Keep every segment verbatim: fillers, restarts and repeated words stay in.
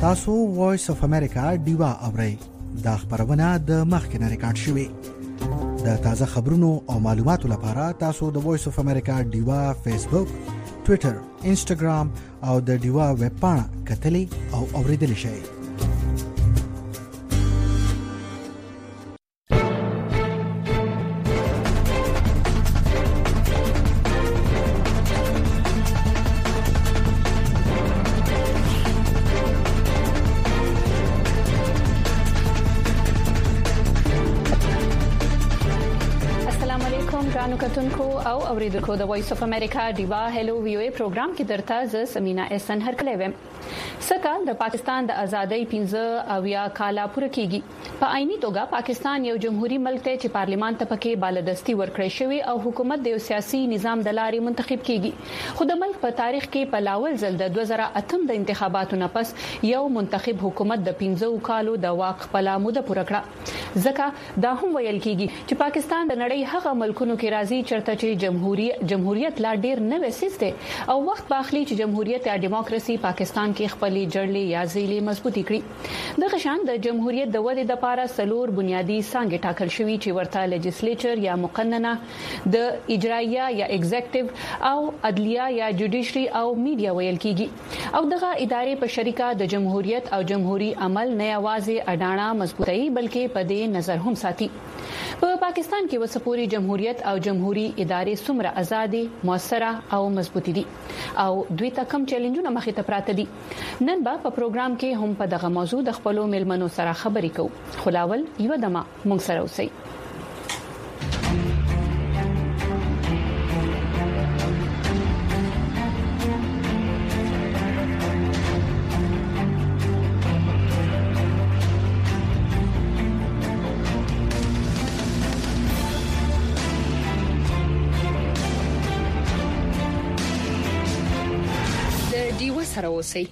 تاسو وایس اف امریکا ډیوا اورئ. دا خبرونه د مخکنه ریکارډ شوې. د تازه خبرونو او معلوماتو لپاره تاسو د وایس اف امریکا ډیوا فیسبوک، ټوئیټر، انسټاګرام او د ډیوا ویب پاڼه کتلی او اوریدلی شئ. او اوریدونکو د وایس اف امریکا ډیوا هلو وی او ای پروګرام کې درته ز سمینا احسان هرکلی ویم. سکهال د پاکستان د ازادۍ پنځه اویا کاله پوره کیږي. په عیني توګه پاکستان یو جمهوریت ملک دی چې پارلیمان ته پکې بالادستی ورکړی شوی او حکومت د سیاسي نظام د لارې منتخب کیږي. خو د ملک په تاریخ کې په لاول ځل د دوه زره اتم د انتخاباتو نه پس یو منتخب حکومت د پنځه کالو د واک خپل موده پوره کړه. ځکه دا هم ویل کیږي چې پاکستان د نړۍ هغه ملکونو کې راځي چرته چې جمهوریت جمهوریت لا ډیر نه وسیسته او وخت باخلي چې جمهوریت یا دیموکراسي پاکستان کې خپل جړلې یا زیلې مضبوطی کړي. د غشان د جمهوریت د ودې لپاره سلور بنیادی څانګې ټاکل شوې چې ورته لیجسلیچر یا مقننه، د اجرایه یا ایگزیکټیو او عدلیه یا جوډیشري او میډیا ویل کیږي. او دغه ادارې په شریکه د جمهوریت او جمهوریت عمل نه یوازې اډاڼه مضبوطی بلکې په دې نظر هم ساتي. په پاکستان کې وسپوري جمهوریت او جمهوریت ادارې څومره ازادي، موثره او مضبوطی دي او دوی ته کوم چیلنجونه مخې ته پراته دي. نن به په پروګرام کې هم په دغه موضوع د خپلو ملمنو سره خبرې کوو. خلاول یو دمه مونږ سره اوسئ. د ډیو سره اوسئ.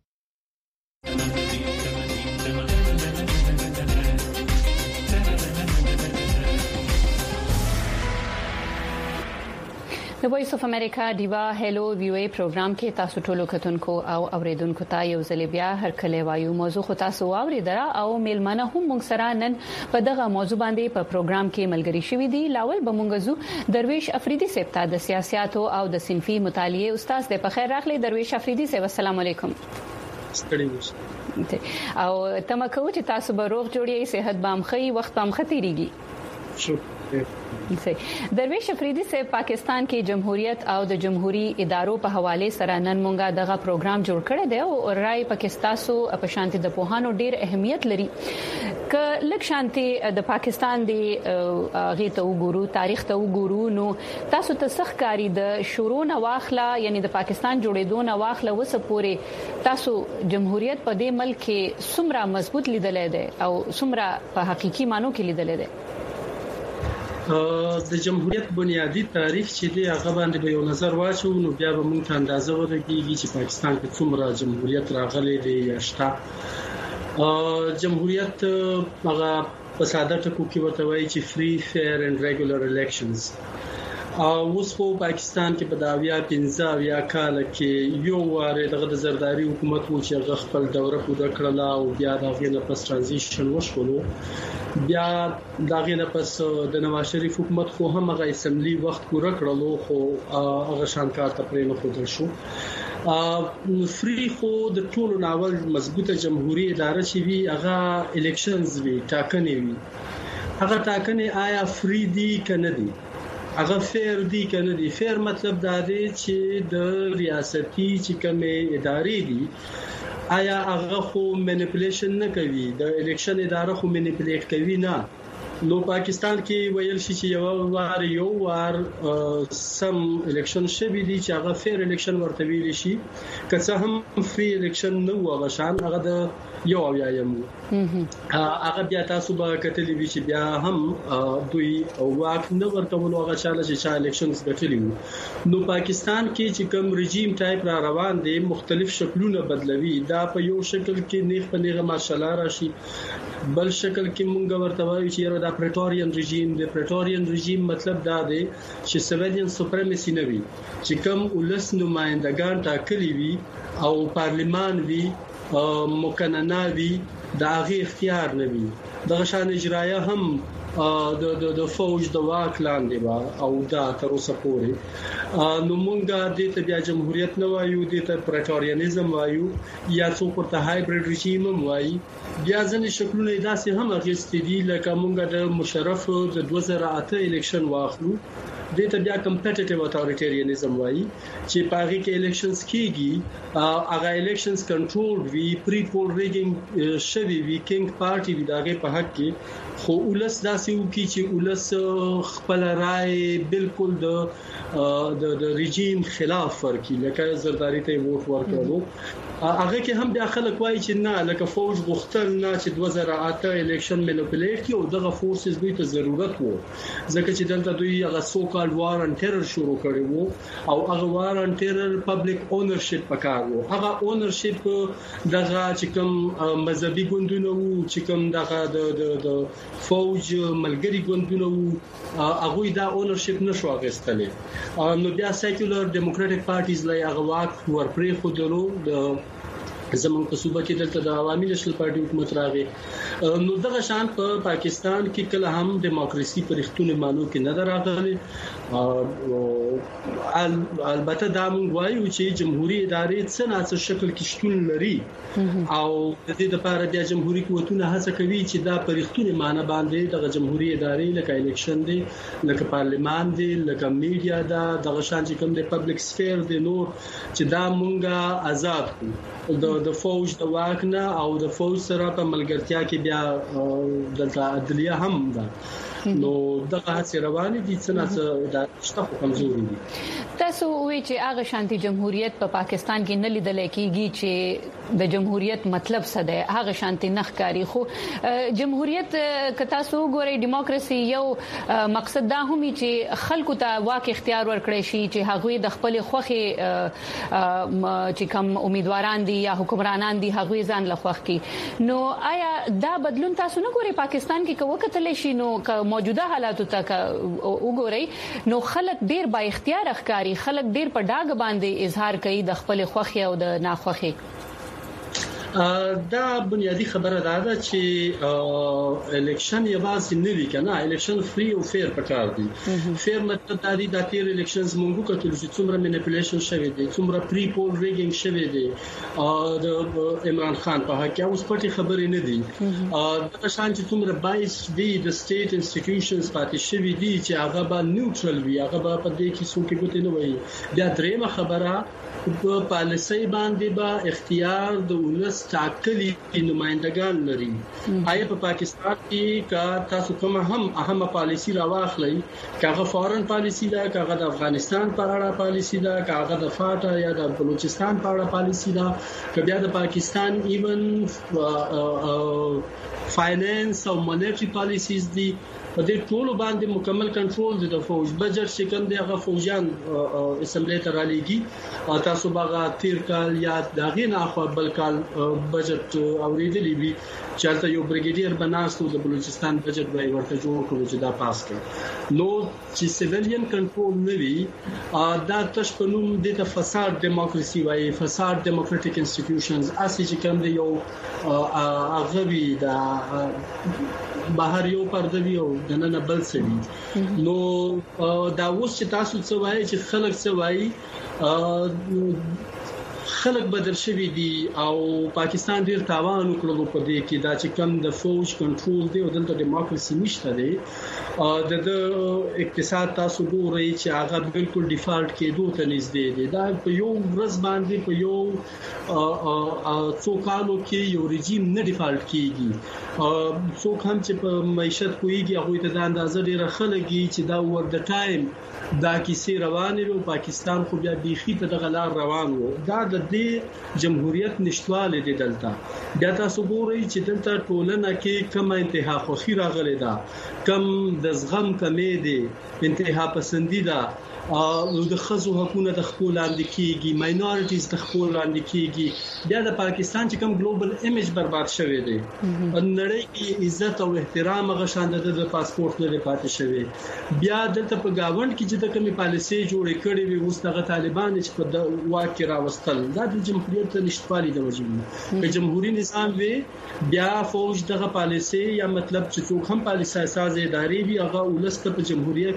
د وایس اف امریکا ډیوا هلو وی او ای پروګرام کې تاسو ټولو کتونکو او اوریدونکو ته یو ځل بیا هرکلی وایو. موضوع خو تاسو واوریدره او میلمانه هم موږ سره نن په دغه موضوع باندې په پروګرام کې ملګری شوي دي. لاول به موږ زو درویش افریدي صاحب ته د سیاستو او د صنفي مطالعه استاد دی. په خیر راغلی درویش افریدي صاحب. السلام علیکم. او تمکو چې تاسو به روغ جوړی، صحت به مخې، وخت به مخې تیریږي. شکر. درویش افریدي صاحب پاکستان کې جمهوریت او د جمهوریت ادارو په حواله سره نن مونږه دغه پروګرام جوړ کړی دی او رائے پاکستانو په شانتي د پوهانو ډیر اهمیت لري. ک لک شانتي د پاکستان دی غي ته وګورو، تاریخ ته وګورو، نو تاسو ته سخت کاری د شروع نه واخله، یعنی د پاکستان جوړېدو نه واخله وسه پورې تاسو جمهوریت په دې ملک کې څومره مضبوط لیدلې ده او څومره په حقيقي مانو کې لیدلې ده. د جمهوریت بنیادی تاریخ چې دی هغه باندې به یو نظر واچو، نو بیا به موږ ته اندازه ورکړي چې پاکستان کې څومره جمهوریت راغلی دی یا شته. جمهوریت هغه په ساده ټکو کې ورته وایي چې فري فیر اینڈ ریګولر الیکشنز. او اوس په پاکستان کې په داویا پنځه اویا کال کې یو واره دغه زرداری حکومت و چې هغه خپل دوره پوره کړله او بیا دغه نه پس ترانزیشن وشولو. بیا دغه نه پس د نواز شریف حکومت خو هم هغه اسمبلی وخت پوره کړلو، خو هغه شانکار ته پرې نه خودل شو. فری خو د ټولو ناول مضبوطه جمهوریت اداره چې وی هغه الیکشنز وی ټاکنې وی. هغه ټاکنې آیا فری دي کنه دي، هغه فیر دي کنه دي. فیر مطلب دا دی چې د ریاستي چې کومه ادارې دي آیا هغه خو مانیپولیشن نه کوي، د الیکشن اداره خو مانیپولیټ کوي نه. نو پاکستان کې ویل شي چې یو وار یو وار سم الیکشن شوی دی چې هغه فیر الیکشن ورته ویل شي، که څه هم فری الیکشن نه و غشان هغه د یو اویا یم. هغه بیا تاسو به کتلی وی چې بیا هم دوی واک نه ورته ولو هغه چاله چې الیکشنز ګټلی. نو پاکستان کې چې کوم رژیم ټایپ را روان دي مختلف شکلونه بدلوي. دا په یو شکل کې نیغ په نیغه ماشالله راشي، بل شکل کې مونږ ورته وایو چې یو د پریټورین رژیم دی. پریټورین رژیم مطلب دا دی چې سیویلین سپریمسی نه وي، چې کوم ولس نمائندگان ټاکلي وي او پارلیمان وي مکننه وي د هغه اختیار نه وي د شان اجرایه هم د د د فوج د واک لاندې وا او دا تر اوسه پورې نو مونږه د ته بیا جمهوریت نه وایو د ته پریټوریانیزم وایو یا څو پرته هایبرید رژیم وایي بیا ځنې شکلونه داسې هم اغېستې دي لکه مونږه د مشرف د دوه زره اته الیکشن واخلو د ته بیا کمپټیټیو اتوریټریانیزم وایي چې پاره کې الیکشنز کیږي هغه الیکشنز کنټرول وی پری پول ریګینګ شوی وی کینګ پارټي وی داګه په حق کې خو ولس داسې وکي چې ولس خپل رائے بالکل د د د رژیم خلاف ورکی لکه زرداری ته ووټ ورکړو هغه کې هم بیا خلک وایي چې نه لکه فوج غوښتل نه چې دوه زره اته الیکشن مینیپولیټ کړي او دغه فورسز دوی ته ضرورت وو ځکه چې دلته دوی هغه سو کال وار ان ټیرر شروع کړی وو او هغه وار ان ټیرر پبلک اونرشپ پکار وو هغه اونرشپ دغه چې کوم مذهبي ګوندونه وو چې کوم دغه د د فوج ملګری ګوندونه وو هغه دا اونرشپ نشو اغستلې نو بیا سیکولر ډیموکراټک پارټیز لای هغه واک ورپرې خو درو د زمونږ په صوبه کې دلته د عوامي نېشنل پارټي حکومت راغی نو دغه شان په پاکستان کې کله هم دیموکراسي پر اختونه مانو کې نه راغلي البته دا موږ وایو چې جمهوریت ادارې څنګه شکل کې شتون لري او د دې لپاره د جمهوریت قوتونه هڅه کوي چې دا پر اختونه معنی باندې د جمهوریت ادارې لکه الیکشن دی لکه پارلیمان دی لکه میډیا دا دغه شان چې کوم د پبلک سفیر دی نور چې دا مونږه آزاد کو د د فوج د واک نه او د فوج سره په ملګرتیا کې بیا دلته عدلیه هم ده نو دغه هڅه روانه دي څنګه د شته کمزوري دي تاسو وی چې هغه شانتي جمهوریت په پاکستان کې نه لیدل کېږي چې د جمهوریت مطلب څه دی هغه شانتي نخکاری خو جمهوریت کتا سو ګوري دیموکراسي یو مقصد دا هم چې خلکو ته واک اختیار ورکړي شي چې هغه د خپل خوخي چې کوم امیدواران دي یا حکمرانان دي هغه ځان لخوا کی نو آیا دا بدلون تاسو نه ګوري پاکستان کې کوه کتل شي نو موجوده حالاتو ته وګورئ نو خلک ډیر با اختیار ښکاری خلک ډیر په ډاګ باندې اظهار کوي د خپل خوخي او د ناخوخي دا بنیادی خبره ده چې الیکشن یوازې نه وی کنه الیکشن فری او فیر پکار دي فیر مطلب دا دی د تیر الیکشنز مونږ کتل چې څومره مینیپولیشن شوی دی څومره پری پول ریګینګ شوی دی د عمران خان په حق اوس پټي خبرې نه دي د شان چې څومره بایس دی د سټیټ انسټیټیوشنز پاتې شوی دي چې هغه به نیوټرل وي هغه به په دې کې څوک ګوتې نه وي بیا دریمه خبره په پالیسي باندې با اختیار د ولس ټاکلي نمائندگان لري آیا په پاکستان کې کا تاسو کوم هم اهمه پالیسي راواخلئ کاغه فورن پالیسي دا کاغه د افغانستان په اړه پالیسي دا کاغه د فاټا یا د بلوچستان په اړه پالیسي دا کبیا د پاکستان ایون فاینانس او مانیټری پالیسیز دي په دې ټولو باندې مکمل کنټرول دي د فوج بجټ چې کوم دی هغه فوجان اسمبلی ته را لېږي تاسو باغ تیر کال یا دغه نه خو بل کال بجټ اوریدلی وی چې یو بریګیډیر بناستو د بلوچستان بجټ وای ورته جوړ کړو چې دا پاس کړ نو چې سیویلین کنټرول نه وی دا تاسو په نوم د فساد دیموکراسي وای فساد دیموکراټک انسټیټیوشنز اسی چې کوم دی یو اغوی دا بهر یو پردوی او دنه بل سوي نو دا اوس چې تاسو څه وایي چې خلک څه وایي خلک بدل شوی دي او پاکستان ډیر تاوان وکړو په دې کې دا چې کم د فوج کنټرول دی او دلته دیموکراسي نشته دی د اقتصاد تاسو ګورئ چې هغه بالکل ډیفالټ کېدو ته نږدې دی دا په یو ورځ باندې په یو څو کالو کې یو رژیم نه ډیفالټ کیږي څوک هم چې په معیشت کویږي هغه ته د اندازې ډیر خلګي چې دا ور د ټایم دا کیسې روانې وو پاکستان خو بیا بيخي ته د غلار روان وو دا د دې جمهوریت نشټواله دي دلته بیا تاسو ګورئ چې دلته ټولنه کې کوم انتها خوخي راغلي ده کم د زغم کمې دي انتها پسندیده او د خزو حقوقونه د خپل لاندې کیږي ماینورټیز د خپل لاندې کیږي بیا د پاکستان چې کوم ګلوبل ایمیج برباد شوی دی نړۍ کې عزت او احترام غشاند د پاسپورت نه پاتې شوی بیا دلته په گاوند کې چې د کومي پالیسي جوړې کړې وي اوس دغه طالبان چې په د واکه راوستل دا د جمهوریت نشټوالي د وجې په جمهوریت نظام وی بیا فوج دغه پالیسي یا مطلب چې څوک هم پالیسي ساز ادارې وي هغه ولست په جمهوریت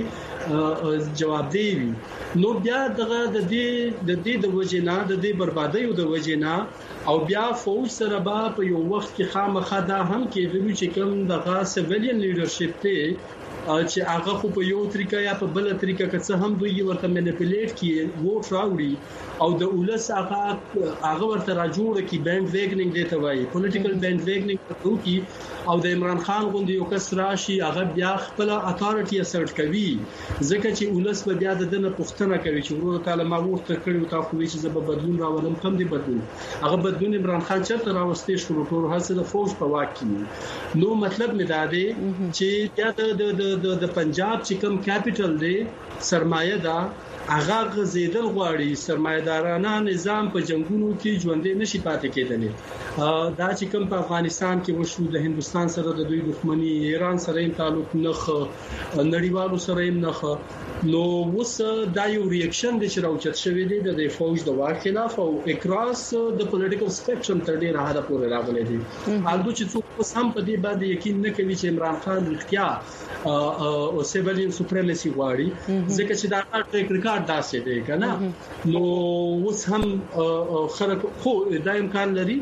کې جواب دی نو بیا دغه د دې د دې د وجې نه د دې بربادي او د وجې نه او بیا فوج سره به په یو وخت کې خامخا دا هم کېږي چې کوم دغه سیویلین لیډرشپ ته چې هغه خو په یو طریقه یا په بل طریقه کې څه هم دوی ورته منیپولیټ کیږي ووټ راوړي او د ولس هغه هغه ورته راجوړ کی بینډ ویګنینګ دی ته وایي پولیټیکل بینډ ویګنینګ کوي او د عمران خان غوندي یو کس راشي هغه بیا خپل اتارټي اسرټ کوي ځکه چې ولس په بیا د دنه پښتنه کوي چې ورو تعالی ما ورته کړو تا خو چې زب بدلون راولم کم دی بدلون هغه بدلون عمران خان چرته راوستي شروع ټول هڅه د فوج په واک کې نو مطلب مې دا دی چې بیا د د د پنجاب چې کوم کیپټل دی سرمایه دا هغه غزیدل غواړي سرمایدارانه نظام په جنگونو کې ژوندې نشي پاتې کېدلی دا چې کوم په افغانستان کې وشو د هندستان سره د دوی دښمنی ایران سره هم تعلق نخ نړیوالو سره هم نخ نو وس دا یو ریاکشن د شراوچت شوی دی د فوج د واک خلاف او اکراس د پولیټیکل سپیکټرم تر ډیره حد پورې راغلی دی هغه چې څوک هم په دې باندې یقین نه کوي چې عمران خان اختیار او سیویلین سپریمسي غواړي ځکه چې دا ټریک ریکارډ داسې دی کنه نو اوس هم خلک خو دا امکان لري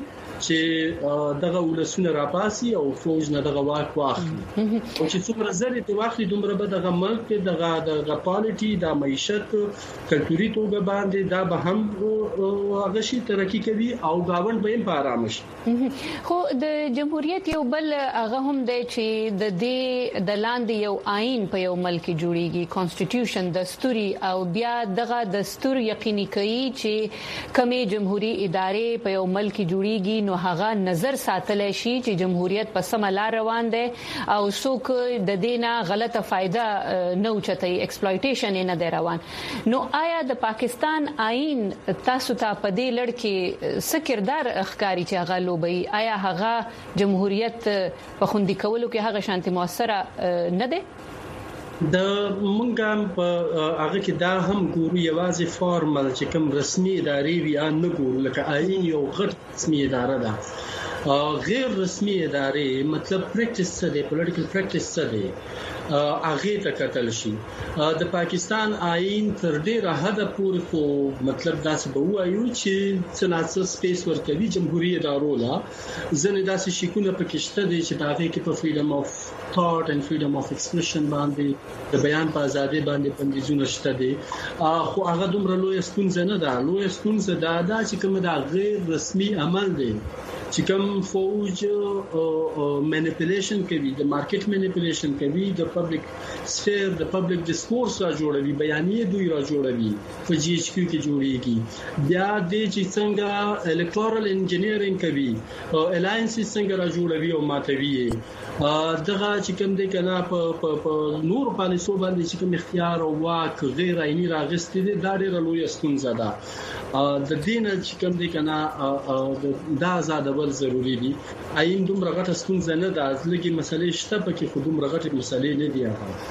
چې دغه ولسونه راپاسي او فوج نه دغه واک واخلي او چې څومره زری ته واخلي دومره به دغه ملک دغه دغه پالیټي د معیشت کلتوري توګه باندې دا به هم هغه شي ترقی کوي او گاوند به هم په آرام شي خو د جمهوریت یو بل هغه هم دی چې د دې د لاندې یو آئین په یو ملک جوړیږي کانسټیټیوشن دستوري او بیا دغه دستور یقیني کوي چې کومه جمهوریت ادارې په یو ملک جوړیږي نو هغه نظر ساتل شي چې جمهوریت په سم لار روان دي او څوک د دینه غلطه فائدہ نه اوچتای ایکسپلویټیشن نه دی روان نو آیا د پاکستان آئین تاسو ته په دې لړ کې څه کردار اخکاری چې هغه لوبي آیا هغه جمهوریت په خوندي کولو کې هغه شانتي موثره نه ده د مونږ په هغه کې دا هم ګورو یوازې فارمل چې کوم رسمي ادارې وي ان ګورو لکه آئین یو غټ رسمي اداره ده غیر رسمي ادارې مطلب پریکټیس څه دی پولیټیکل پریکټیس څه دی هغه ته کتل شي د پاکستان آئین تر ډیره حد پورې خو مطلب داسې به وایو چې څنګه سپیس ورکوي جمهوریت ادارو لا ځنه داسې شیکونه پکشته دي چې دا هغه کې په فریډم اف thought and freedom of expression باندې د بیان په ازادي باندې بندیزونه شته دي خو هغه دومره لوی ستونزه نه ده لوی ستونزه دا ده چې کوم دا غیر رسمي عمل دی چې کوم فوج منیپولیشن کوي د مارکیټ منیپولیشن کوي د پبلک سفیر د پبلک ډیسکورس را جوړوي بیانیه دوی را جوړوي په جی ایچ کیو کې جوړیږي بیا د چې څنګه الکتورال انجینیرینګ کوي الاینس څنګه را جوړوي او ماتوي دغه چې کوم دی کنه په نور پالیسو باندې چې کوم اختیار او واک غیر عیني راغستې دي دا ډېر لوی ستونزه ده د دین چې کوم دی کنه دا آزادول ضروری دي آئین دومره غټه ستونزه نه ده ځکه مسلې شته پکې خو دومره غټه مسلې نه دي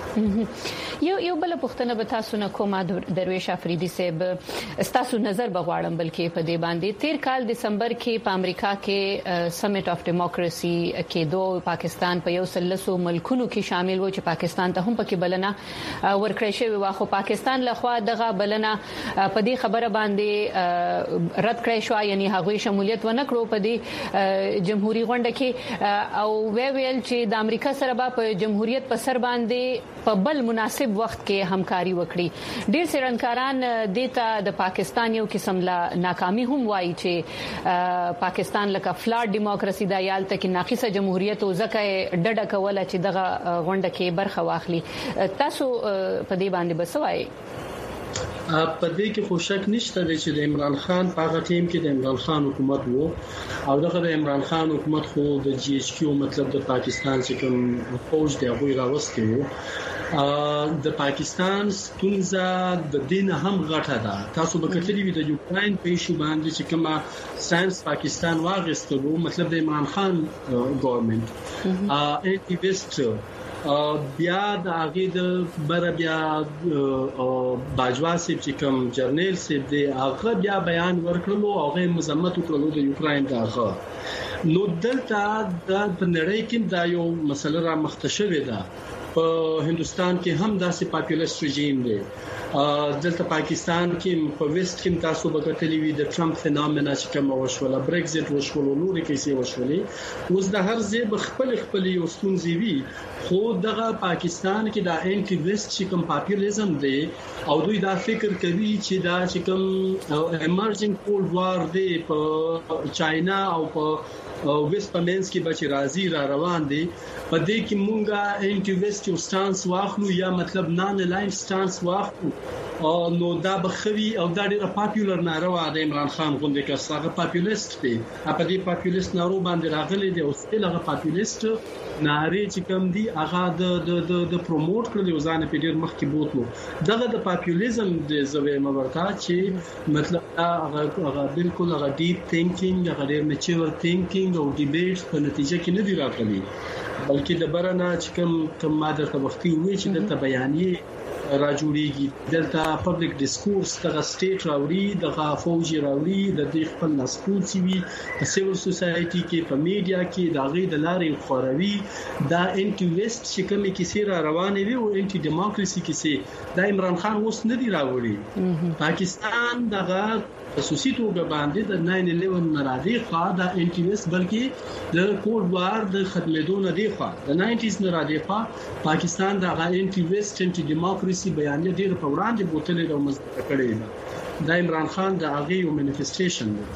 هغه یو یو بل پښتنه به تاسو نه کومه درویش افریدي صاحب تاسو نظر بغواړم بلکې په دې باندې تیر کال دسمبر کې په امریکا کې سمیټ اف ډیموکراسي کې دوه پاکستان په یو سلسو ملکونو کې شامل و چې پاکستان ته هم پکې بلنه ورکړې شوی و خو پاکستان لخوا دغه بلنه په دې خبره باندې رد کړې شو یعنی هغه شمولیت ونه کړو په دې جمهوریت غونډه کې او وی ویل چې د امریکا سره په جمهوریت په سر باندې په بل مناسب وخت کې همکاري وکړي ډیر سرنکاران دیتا د پاکستان یو قسم لا ناکامي هم وایي چې پاکستان لکه فلاټ ډیموکراسي د یال تک ناقصه جمهوریت او ځکه ډډه کوله چې دغه غونډه کې برخه واخلي تاسو په دې باندې بسوای په دې کې خو شک نشته چې د عمران خان په هغه ټیم کې د عمران خان حکومت وو او دغه د عمران خان حکومت خو د جی ایچ کیو مطلب د پاکستان چې کوم فوج دی هغه راوستي وو د پاکستان ستونزه د دین هم غټه ده. تاسو به کتلی وي د یوکرين په ایشو باندې چې کومه ساينس پاکستان واغستلو مطلب د عمران خان ګورنمنت ا انټي ویسټ بیا د هغه د بر بیا باجوا سیب چې کوم جرنیل سیب دی هغه بیا بیان ورکړلو او هغه مذمت وکړلو د یوکرين دغه نو دلته د نړۍ کې دا یو مسله را مختشوي ده. په هندستان کې هم داسې پاپولیست رژیم دی. دلته پاکستان کې په ویست کې تاسو به کتلی وي د ټرمپ فینومنا چې کوم وشوله برگزټ وشوله نورې کیسې وشولې اوس د هر ځای بخپل خپل یو ستونزې وي خو دغه پاکستان کې د انټي ویست چې کوم پاپولیزم دی او دوی دا فکر کوي چې دا چې کوم ایمرجنګ کولډ وار دی په چاینا او په ویست پمنس کې بچ راځي را روان دي په دې کې مونږه انټي ویست یو سټانس واخلو یا مطلب نان الاین سټانس واخلو او نو دا بخوي او دا ډیره پاپولر ناروا د عمران خان غونډه کې څنګه پاپولیست دی په دې پاپولیست نارو باندې راغلي دی او ستل هغه پاپولیست ناری چې کوم دی هغه د د د پروموټ کړل ځان په ډیر مخ کې بوتلو دغه د پاپولیزم د زوی مورتا چې مطلب هغه هغه بالکل هغه ډیپ تھینکینګ هغه ډیر میچور تھینکینګ او ډیبیټ په نتیجه کې نه دی راغلي بلکې د برنه چې کوم کوم ماده ته وختي وي چې د بیانیه را جوړیږي دلته پبلک ډیسکورس دغه سټیټ راوړي دغه فوجي راوړي د دې خپل نسکوت سی وي په سیول سوسايټي کې په میډیا کې د غي د لارې خوروي دا انټي ویست چې کومه کیسه را روانه وي او انټي ډیموکراسي کیسه د عمران خان اوس نه دی راوړي. پاکستان دغه خصوصي توګه باندې د ناین الیون نارادي خوا د انټي ویست بلکې د کولډ وار د ختمېدو نه دی خوا د ناینټیز نارادي خوا پاکستان د انټي ویست انټي ډیموکراسي بیان ډیر په وړاندې بوتلې او مزه کړې ده. د عمران خان د هغه یو مانیفیسټیشن دی.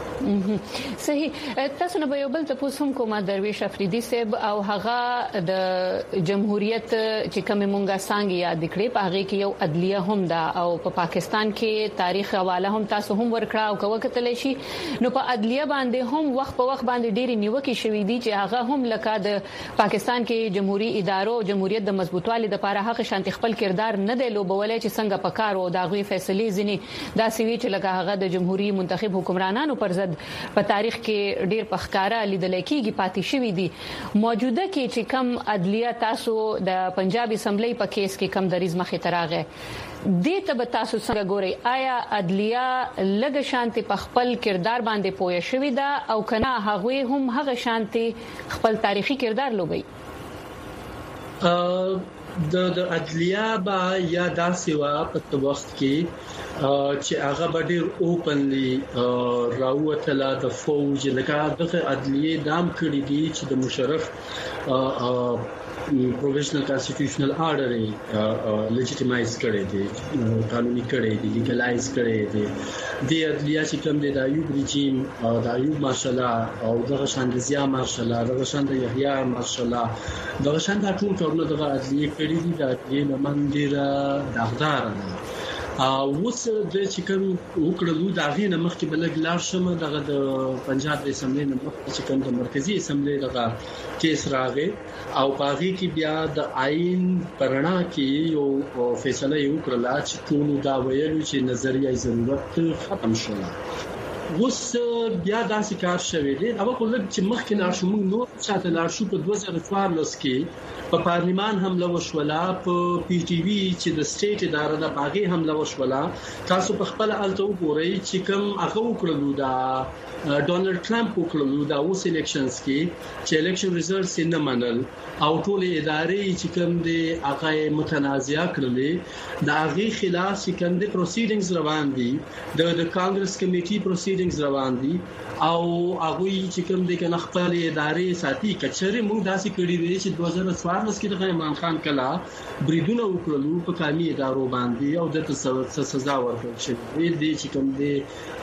صحیح. تاسو نه یو بل تاسو هم کومه درویش افریدي صاحب او هغه د جمهوریت چې کوم مونږه څنګه یاد کړې په هغه کې یو عدلیه هم ده او په پاکستان کې تاریخ حواله هم تاسو هم ورکړه او کوه کتل شي نو په عدلیه باندې هم وخت په وخت باندې ډېری نیوکې شوې دي چې هغه هم لکه د پاکستان کې جمهوریت ادارو جمهوریت د مضبوطوالي لپاره هغه شانتي خپل کردار نه دی لوبولای چې څنګه پکارو دا غوي فیصله ځنی دا سوي چې لکه هغه د جمهوریت منتخب حکمرانانو پر ضد په تاریخ کې ډیر پخکارا لیدل کېږي پاتې شوی دي. موجوده کې چې کم عدلیه تاسو د پنجاب اسمبلی په کیس کې کم دریز مخې تراغه دې ته به تاسو څنګه ګورئ آیا عدلیه لږ شانتي په خپل کردار باندې پوهه شوی ده او کنه هغه هم هغه شانتي خپل تاریخي کردار لوبي؟ د د عدلیه با یا داسې وا په وخت کې چې هغه ډېر اوپنلی راوته د فوج لکه د عدلیه دام کړی دي چې د مشرف پروویژنل کانسټیټیوشنل آرډر یې لیجیټیمایز کړي دي قانوني کړي دي لیګلایز کړي دي د عدلیه چې کوم د ایوب رژیم او د ایوب مارشال او د شان د زیا مارشال د شان د یحیی مارشال د شان د ټول کارونه د عدلیه کړي دي د عدلیه منډیره دغدار ده او وس د چې کوم وکړلو دا غینه مخکې بلګ لار شمه دغه د پنجاب اسمبلی نه مخکې چې کوم د مرکزی اسمبلی دغه کیس راغی او باغی کې بیا د آئین پرنا کې یو فیصله یو کړل چې ټول دا ویل چې نظریه ضرورت ختم شوه. وس بیا داسې کار شوی دی او په لږ چې مخکې نار شو موږ نور چاته لار شو په دوه زره څوارلس کې په پارلیمان حمله وشوله په پی ټی وی چې د سټیټ اداره د باغی حمله وشوله تاسو په خپل الته وګورئ چې کوم هغه وکړلو دا ډونالد ټرمپ وکړلو دا اوس الیکشنز کې چې الیکشن ریزلټس یې نه منل او ټول ادارې چې کوم دي هغه متنازعه کړلې دا هغه خلاف چې کوم دي پروسیډینګز روان دي د د کانګرس کمیټي پروسیډینګ پروسیډینګز روان دي او هغه چې کوم د کنه خپل ادارې ساتي کچري موږ داسې کړی وی چې دوه هزار څوارلس کې د عمران خان کلا بریدونه وکړلو په قومي ادارو باندې او د سزا ورکړل شوې دي چې کوم دي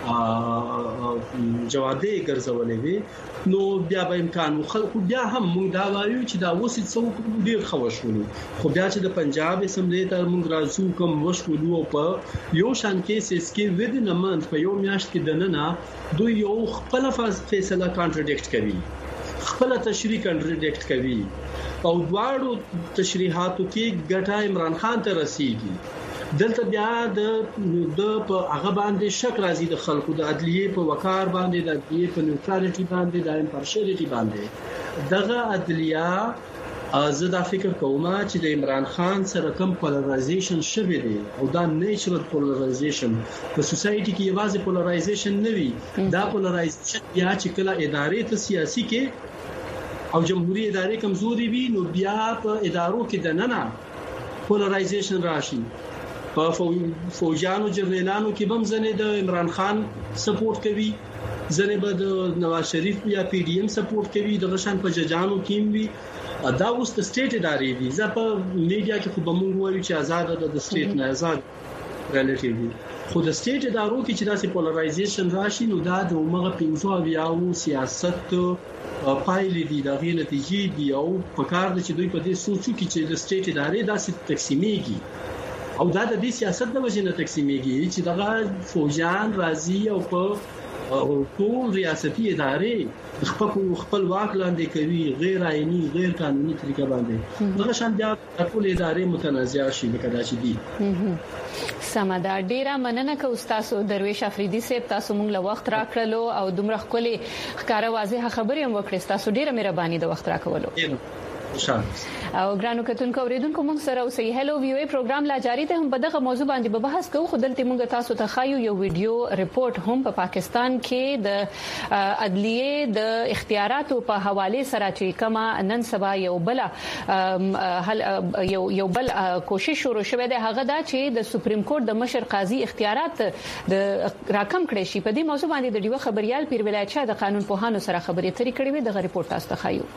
جوابې ګرځولې وي نو بیا به امکان خو بیا هم موږ دا وایو چې دا وسې څو ډیر خوشولو خو بیا چې د پنجاب اسمبلی ته موږ راځو کوم وشولو په یو شان کیسز کې ودین منت په یو میاشت کې دننه دوی یو خپل فیصله کانټرډیکټ کوي خپل تشریح کانټرډیکټ کوي او دواړو تشریحاتو کې ګټه عمران خان ته رسیږي دلته بیا د د په هغه باندې شک راځي د خلکو د عدلیه په وقار باندې د عدلیه په نیوټرالټي باندې د امپارشیلټي باندې دغه عدلیه زه دا فکر کوم چې د عمران خان سره کوم پولرایزیشن شوی دی او دا نیچرل پولرایزیشن په سوسايټي کې یوازې پولرایزیشن نه وي دا پولرایزیشن بیا چې کله ادارې ته سیاسي کې او جمهوریت ادارې کمزوري وي نو بیا په ادارو کې د نننه پولرایزیشن راشي په فوجانو جنرالانو کې بم زنه د عمران خان سپورټ کوي زنه به د نواز شریف یا پی ډی ایم سپورټ کوي د غشان په ججانو کې وي دا اوس د سټیټ ادارې دي ځکه په میډیا کې خو به موږ وایو چې آزاد د سټیټ نه آزاد ریلیټیولی خو د سټیټ ادارو کې چې داسې پولرایزیشن راشي نو دا د عمره پینځو اویاو سیاست پایلې دي د غیر نتیجې دي او په کار د چې دوی په دې سوچو کې چې د سټیټ ادارې داسې تقسیمېږي او دا د دې سیاست د وجې نه تقسیمېږي چې دغه فوجان راځي او په ټول ریاستي ادارې خپل خپل واک لاندې کوي غیر آئینی غیر قانوني طریقه باندې دغه شان بیا ټول ادارې متنازع شي لکه دا چې دي سمدا ډیره مننه که استاد درویش افریدي صاحب تاسو موږ له وخت راکړلو او دومره خپل ښکارا واضحه خبرې هم وکړې تاسو ډیره مهرباني د وخت راکولو او ګرانو کتونکو اوریدونکو موږ سره اوسې هلو وی او پروګرام لا جاری ته هم په دغه موضوع باندې به بحث کوو خو دلته موږ تاسو ته خایو یو ویډیو ریپورت هم په پاکستان کې د عدلیه د اختیاراتو په حواله سره چې کما نن سبا یو بل یو یو بل کوشش شروع شوه د هغه دا چې د سپریم کورټ د مشر قاضي اختیارات د راکم کړي شي په دې موضوع باندې د ډیوه خبريال پیر ولایت شاه د قانون پوهانو سره خبرې اترې کړې وي دغه ریپورت تاسو ته خایو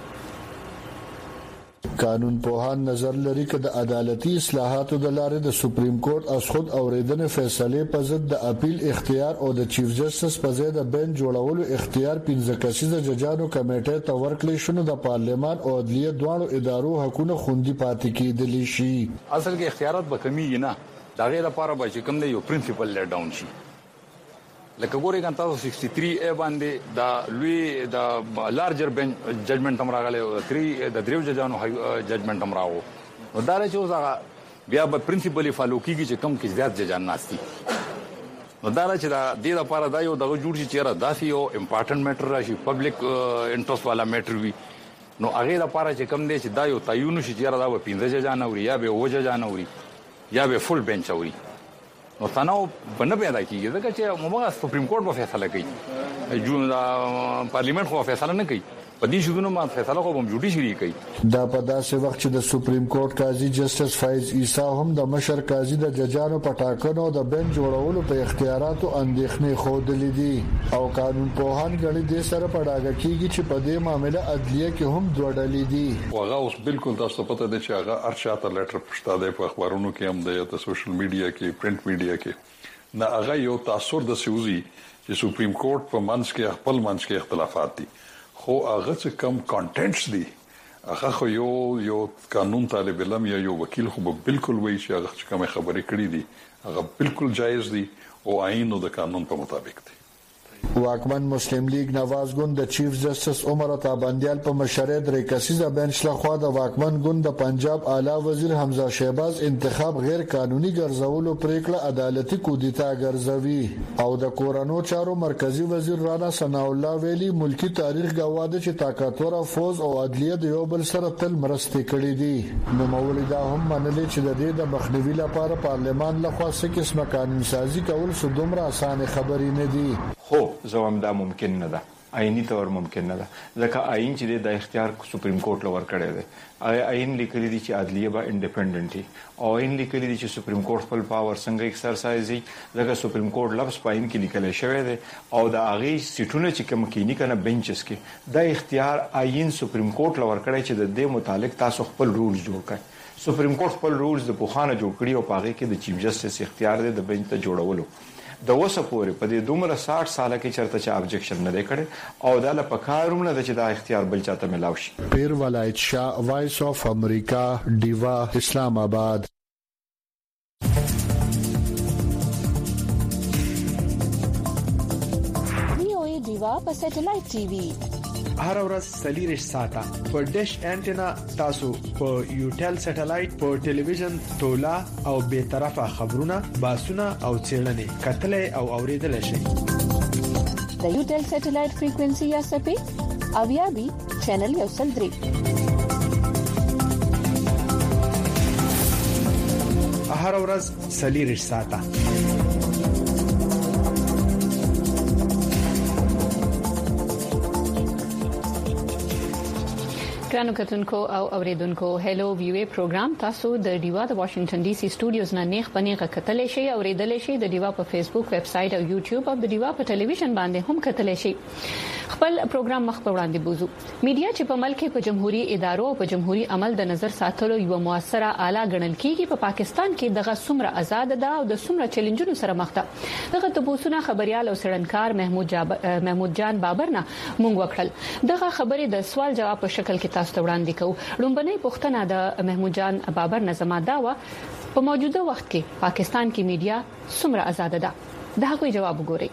قانون پوهان نظر لري چې د عدالتي اصلاحاتو د لارې د سپریم کورټ از خود اوریدنې فیصله په ضد د اپیل اختیار او د چیف جسټس په ځای د بنچ جوړولو اختیار پنځه کسیزه ججانو کمیټې ته ورکړل شو د پارلمان او عدلیه دواړو ادارو حقوقو خوندي پاتې کېدل شي اصل کې اختیارات به کمی نه دا غیر لپاره به چې کوم دی یو پرنسپل لیټ ډاون شي لکه ګورې کان تاسو سکسټي تھری ا باندې دا لوی دا لارجر بنچ ججمنټ هم راغلی او تھری د دریو ججانو ججمنټ هم راو نو دا چې اوس بیا به پرنسپلی فالو کیږي چې کم کې زیات ججان ناشتي نو دا چې دا د لپاره دا یو دغه جوړ شي چې را داسي یو امپورټنت میټر راشي پبلک انټرست والا میټر وي نو هغه لپاره چې کم دی چې دا یو تعین شي چې را دا و پنځه ججان اوري یا به و ججان اوري یا به فل بنچ اوري نو تناو بنه پیدا کیږي ځکه چې موږ سپریم کورټ په فیصله کوي جون پارلیمنت خو فیصله نه کوي په دې شګونو ما فیصله کوم جوډیشري کوي دا په داسې وخت چې د سپریم کورټ قاضي جسټس فایز عیسی هم د مشر قاضي د ججانو په ټاکنو د بنچ جوړولو په اختیاراتو اندېښنې خوده دي او قانون پوهان غړي د سره پړاګه کیږي چې په دې معاملې عدلیه کې هم دوه ډلې دي هغه اوس بالکل تاسو پته ده چې هغه ارشاته لیټر پښتا دی په اخبارونو کې هم دی د سوشل میډیا کې پرنٹ میډیا کې نه هغه یو تاثیر د سوزي چې سپریم کورټ په منځ کې خپل منځ کې اختلافات دي خو هغه څه کم کانټینټس دي هغه خو یو یو قانون طالب علم یا یو وکیل خو بالکل وایي چې هغه کوم خبرې کړې دي هغه بالکل جایز دي او عین د قانون په مطابق دي واکمن مسلم لیگ نواز ګوند د چیف جسټس عمر عطا بندیال په مشرۍ درې کسیزه بنچ لخوا د واکمن ګوند د پنجاب اعلی وزیر حمزه شهباز انتخاب غیر قانوني ګرځولو پریکړه عدالتي کودتا ګرځوي او د کورونو چارو مرکزی وزیر رانا ثنا الله ویلي ملکی تاریخ گواهه چې طاقتور فوج او عدلیه د یو بل سره تل مرسته کړې دي نو مولدا هم منلي چې د دې د مخنیوي لپاره پارلمان لخوا څه قسمه قانون سازي کول څه دومره اسانه خبرې نه دي خو زوم دا ممکن نه ده آئینی تور ممکن نه ده ځکه آئین چې د اختیار سپریم کورټ لور کړی دی آئین لیکلي دي چې عدلیه به انډیپندنټ او آئین لیکلي دي چې سپریم کورټ خپل پاور څنګه ایکسرسایز کوي ځکه سپریم کورټ لفظ پاین کې لیکل شوی دی او د هغه سیټونه چې کوم کې نه کنه بنچز کې د اختیار آئین سپریم کورټ لور کړی چې د دې متعلق تاسو خپل رولز جوړ کړئ سپریم کورټ خپل رولز د پوخانه جوړ کړی او پاغه کې د چیف جسټس اختیار دی د بنچ ته جوړولو د وسه پورې په دې دومره ساठ ساله کې چرته چې ابجیکشن نه کړي او د ل پکارومنه د چې د اختیار بل چاته ملاوي شي پیر ولایت شاه وایس اف امریکا دیوا اسلام آباد ویو دیوا په سټلایټ ټي وي هر ورځ سلیریش ساته په ډیش انټینا تاسو په یوټل سټلایټ په ټلویزیون تولا او به طرفه خبرونه باسونه او چیرنې کتلې او اوریدل شي د یوټل سټلایټ فریکوئنسي یا سپی اویا بي چینل یو سل درې هر ورځ سلیریش ساته ګرانو کتونکو او اوریدونکو هلو ویو پروګرام تاسو د ډیوا د واشنگټن ډي سي سټوډیوز نه نیغ پنیغه کتلې شي او اوریدلې شي د ډیوا په فیسبوک ویب سټ او یوټیوب او د ډیوا په ټلویزیون باندې هم کتلې شي خپل پروګرام مخ په وړاندې بوزو میډیا چې په ملک په جمهوریت ادارو او په جمهوریت عمل د نظر ساتلو یو موثره اعلی ګڼل کیږي په پاکستان کې دغه څومره آزاد ده او د څومره چیلنجونو سره مخ ده دغه تبوسونه خبريال او سړنکار محمود جابر محمود جان بابر نه مونږ وکړل دغه خبرې د سوال جواب په شکل کې تاسو ته وړاندې کوو لومبنۍ پوښتنه د محمود جان بابر نظم دا و په موجوده وخت کې پاکستان کې میډیا څومره آزاد ده دا کوئی جواب وګورئ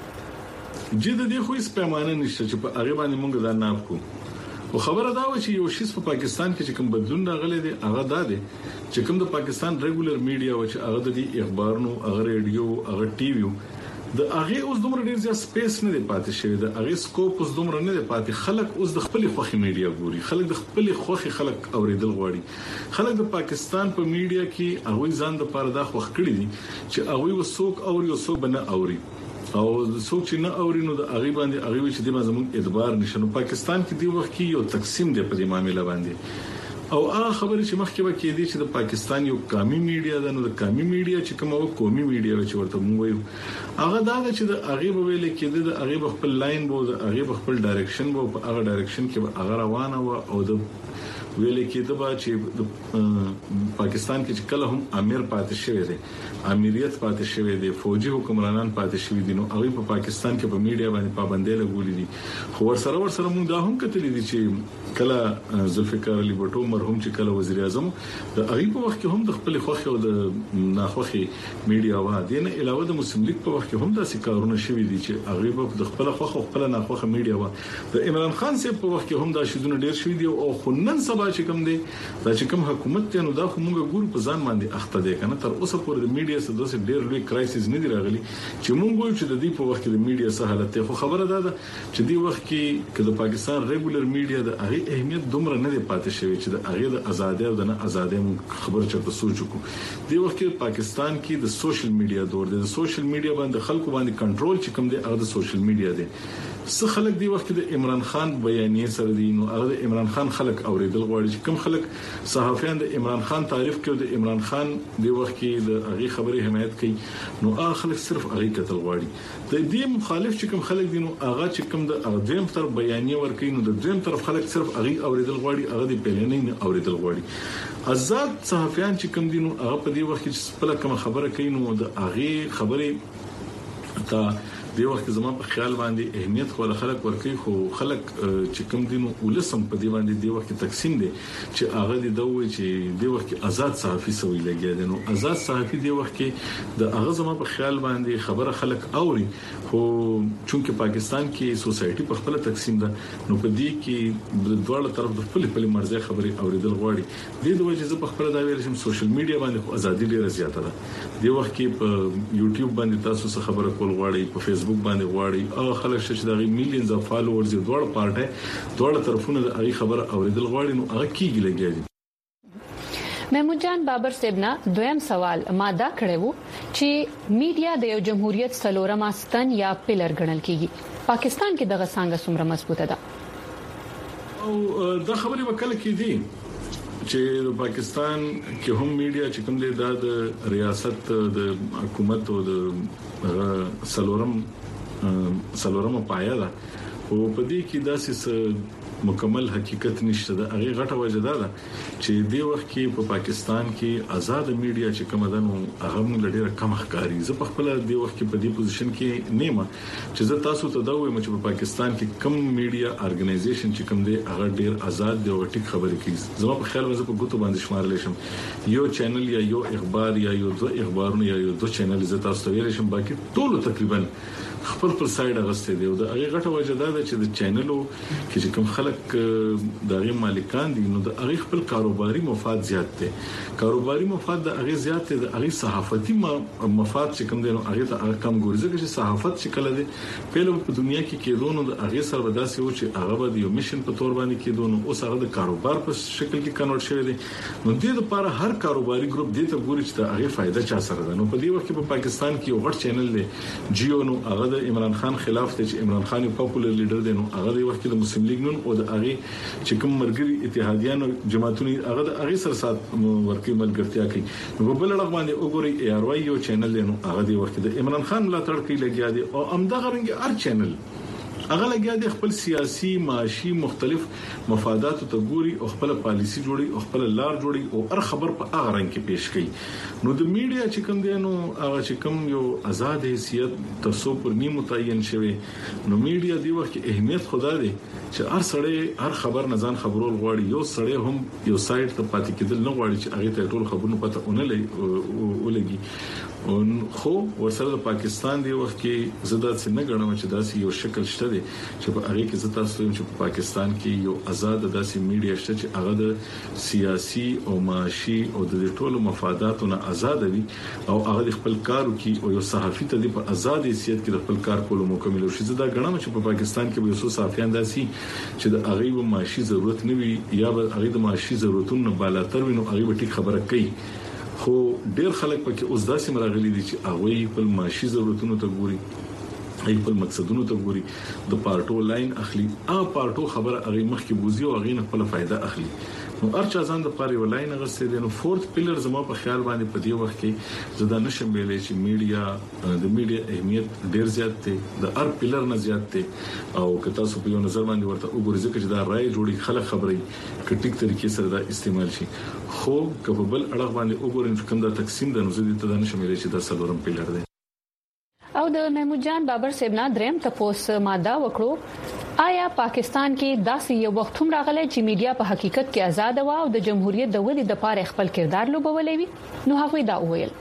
جدي دي خو هیڅ پیمانه نشته چې په هغه باندې مونږ دا نه وکړو او خبره دا و چې یو شی په پاکستان کې چې کوم بدلون راغلی دی هغه دا دی چې کوم د پاکستان ریګولر میډیا و چې هغه د اخبارونو هغه ریډیو هغه ټي وي د هغه اوس دومره ډیر ځای سپیس نه دی پاتې شوی د هغه سکوپ اوس دومره نه دی پاتې خلک اوس د خپل خوخي میډیا ګوري خلک د خپل خوخي خلک اوریدل غواړي خلک د پاکستان په میډیا کې هغه ځان د پردا خوخ کړی دي چې هغه وسوک اوري او سوک بنه اوري او څوک چې نه اورینو د هغه باندې هغه چې د زموږ اعتبار نشنو پاکستان کې دی وخت کې یو تقسیم دی په دې معاملې باندې او هغه خبره چې مخکې وکړي دي چې د پاکستان یو قومي میډیا ده نو د قومي میډیا چې کومه قومي میډیا چې ورته موږ وایو هغه دا چې د هغه ویل کې د هغه خپل لاین بو د هغه خپل ډایرکشن بو په هغه ډایرکشن کې هغه روانه او د ویل کې د با چې پاکستان کې کله هم امیر پاتې شوی دی امیریت پاتې شوی دی فوجي حکمرانان پاتې شوی دي نو هغه په پاکستان کې په میډیا باندې پابندۍ لګولې دي خو ورسره ورسره موږ دا هم کتلې دي چې کله ذوالفقار علي بټو مرحوم چې کله وزیر اعظم د هغه په وخت کې هم د خپل خوخي او د ناخوخي میډیا و دي نه علاوه د مسلم لیگ په وخت کې هم داسې کارونه شوي دي چې هغه د خپل خوخه او خپل ناخوخه میډیا و د عمران خان سي په وخت کې هم دا شیدونه ډیر شوي دي او خنن سبا چې کوم دی دا چې کوم حکومت ته نو دا خو موږ ګورو په ځان باندې اخته دي کنه تر اوسه پورې د میډیا سره د ډیر لوی کرایسس نه دی راغلی چې موږ وایو چې د دې په وخت کې د میډیا سره حالت خو خبره ده چې د وخت کې د پاکستان ریګولر میډیا د هغه اهمیت دومره نه دی پاتې شوی چې د هغه د ازادۍ او د نه ازادۍ خبره چرته سوچو د وخت کې پاکستان کې د سوشل میډیا دور دی د سوشل میډیا باندې خلکو باندې کنټرول چې کوم دی هغه د سوشل میډیا دی څه خلک دی وخت د عمران خان بیانیه سره دي نو هغه د عمران خان خلک اوریدل غواړي چې کوم خلک صحافیان د عمران خان تعریف کوي د عمران خان دی وخت کې د هغه خبري حمایت کوي نو هغه خلک صرف هغه کتل غواړي د دې مخالف چې کوم خلک دي نو هغه چې کوم د اردیم طرف بیانیه ورکوي نو د دیم طرف خلک صرف هغه اوریدل غواړي هغه د پیلنې نه اوریدل غواړي آزاد صحافیان چې کوم دي نو هغه په دې وخت کې خپل کوم خبره کوي نو د هغه خبري تا دی وخت زما په خیال باندې اهمیت خو خلک ورکوي خو خلک چې کوم دینو ولسم په دی باندې دی وخت تقسیم دي چې هغه دی دوی چې دی وخت آزاد صحافي سوي لګي دي نو آزاد صحافي دی وخت کې د هغه زما په خیال باندې خبره خلک اوري خو چونکه پاکستان کې سوسايټي په خپل تقسیم ده نو په دې کې د دوه طرف د خپل خپل مرزه خبري اوریدل غواړي د دې وجه زه په خپل دا ویل شم سوشل میډیا باندې خو ازادي ډیره زیاته ده دی وخت کې په یوټیوب باندې تاسو څه خبره کول غواړئ په فیسبوک باندې غواړي او خلک چې د میلیونز اف فالوورز یې دوه پارټه دوه طرفونه د هغه خبره اوریدل غواړي نو هغه کیږي لګیږي محمود جان بابر سیبنا دویم سوال ما دا کړو چې میډیا د یو جمهوریت څلورم ستن یا پلر ګڼل کیږي پاکستان کې دغه څنګه څومره مضبوطه ده او دا خبره وکړه کې دي چې د پاکستان کې هم میډیا چې کوم دی د ریاست د حکومت او د څلورم څلورم پایا ده او په دې کې داسې مکمل حقیقت نشته د هغه غټه وجه ده چې د وخت کې په پاکستان کې آزاد میډیا چې کوم ده نو هغه موږ ډیره کم ښکاری زه په خپل د وخت کې په دې پوزیشن کې نیمه چې زه تاسو ته دا وایم چې په پاکستان کې کم میډیا ارګنایزیشن چې کوم دی هغه ډیر آزاد دی او ټیک خبرې کوي زما په خیال مزه په ګوتو باندې شمارل شم یو چینل یا یو اخبار یا یو دوه اخبارونه یا یو دوه چینل زه تاسو ته ویل شم باقي ټول تقریبا خپل پر سایډ اغسته دی او د هغه غټه وجه ده چې د چینلو کې چې کوم خلک د هغه مالکان دي نو د هغه خپل کاروباري مفاد زیات دي کاروباري مفاد د هغه زیات دي د هغه صحافتي مفاد چې کوم دي نو هغه ته کم ګورځي چې صحافت چې کله دي په په دنیا کې کېدونو د هغه سره وداسي و چې هغه به یو میشن په تور باندې کېدونو اوس هغه د کاروبار په شکل کې کنورټ شوی دی نو د دې لپاره هر کاروباري ګروپ دې ته ګوري چې د هغه فائدہ چا سره ده نو په دې وخت کې په پاکستان کې یو غټ چینل دی جیو نو هغه د عمران خان خلاف ته چې عمران خان یو پاپولر لیډر دی نو هغه د وخت کې د مسلم لیگ نن او د هغه چې کوم مرګري اتحادیانو جماعتونو هغه د هغه سره سات ورکی ملګرتیا کوي نو په بل اړه باندې وګوري ای ار واي یو چینل دی نو هغه د وخت د عمران خان ملاتړ کوي لګیا دی او امدغه رنګ هر چینل هغه لګیا دي خپل سیاسي معاشي مختلف مفادات ته ګوري او خپل پالیسی جوړي او خپل لار جوړي او هر خبر په هغه رنګ کې پیش کوي نو د میډیا چې کوم دی نو هغه چې کوم یو آزاد حیثیت تاسو پر نیم متعین شوی نو میډیا دی وخت اهمیت خدا دی چې هر سړی هر خبر نه ځان خبرول غواړي یو سړی هم یو سایت ته پاتې کېدل نه غواړي چې هغه ته ټول خبرونه پته ونه ولګي خو ورسره د پاکستان دی وخت کې زدا څنګه غنم چې داسې یو شکل شته دی چې په هغه کې زتا ستوم چې په پاکستان کې یو آزاد داسې میډیا شته چې هغه د سیاسي او معاشي او د ټولو مفاداتو نه آزاد وي او هغه خپل کارو کې او یو صحافي ته په آزاد حیثیت کې خپل کار کولو مکمل شي زدا غنم چې په پاکستان کې به یو صحافیان داسي چې د هغه و معاشي ضرورت نه وي یا به هغه د معاشي ضرورتونو بالاتر وي نو هغه به ټیک خبره کوي خو ډیر خلک پکې اوس داسې مرغلي دي چې هغه خپل معاشي ضرورتونو ته ګوري هغه خپل مقصدونو ته ګوري د پارټو لاین اخلي ا پارټو خبره هغه مخکې بوزي او هغه خپل فائدہ اخلي نو ارچا ځان د پاره ولاین غسه دي نو فورث پلر زما په خیال باندې په دې وخت کې زدا نشم ویلې چې میډیا د میډیا اهمیت ډیر زیات دی د ار پلر نه زیات دی او که تاسو په یو نظر باندې ورته وګورئ چې دا رائے جوړي خلک خبري کټیک طریقې سره دا استعمال شي خو که په بل اړه باندې وګورئ چې کوم دا تقسیم د نوزدي ته نشم ویلې چې دا څلورم پلر دی او د محمود جان بابر سیبنا دریم تاسو ماده وکړو آیا پاکستان کې داسې یو وخت هم راغلی چې میډیا په حقیقت کې آزاد و او د جمهوریت د ودې لپاره خپل کردار لوبولې وي نو هغه دا وویل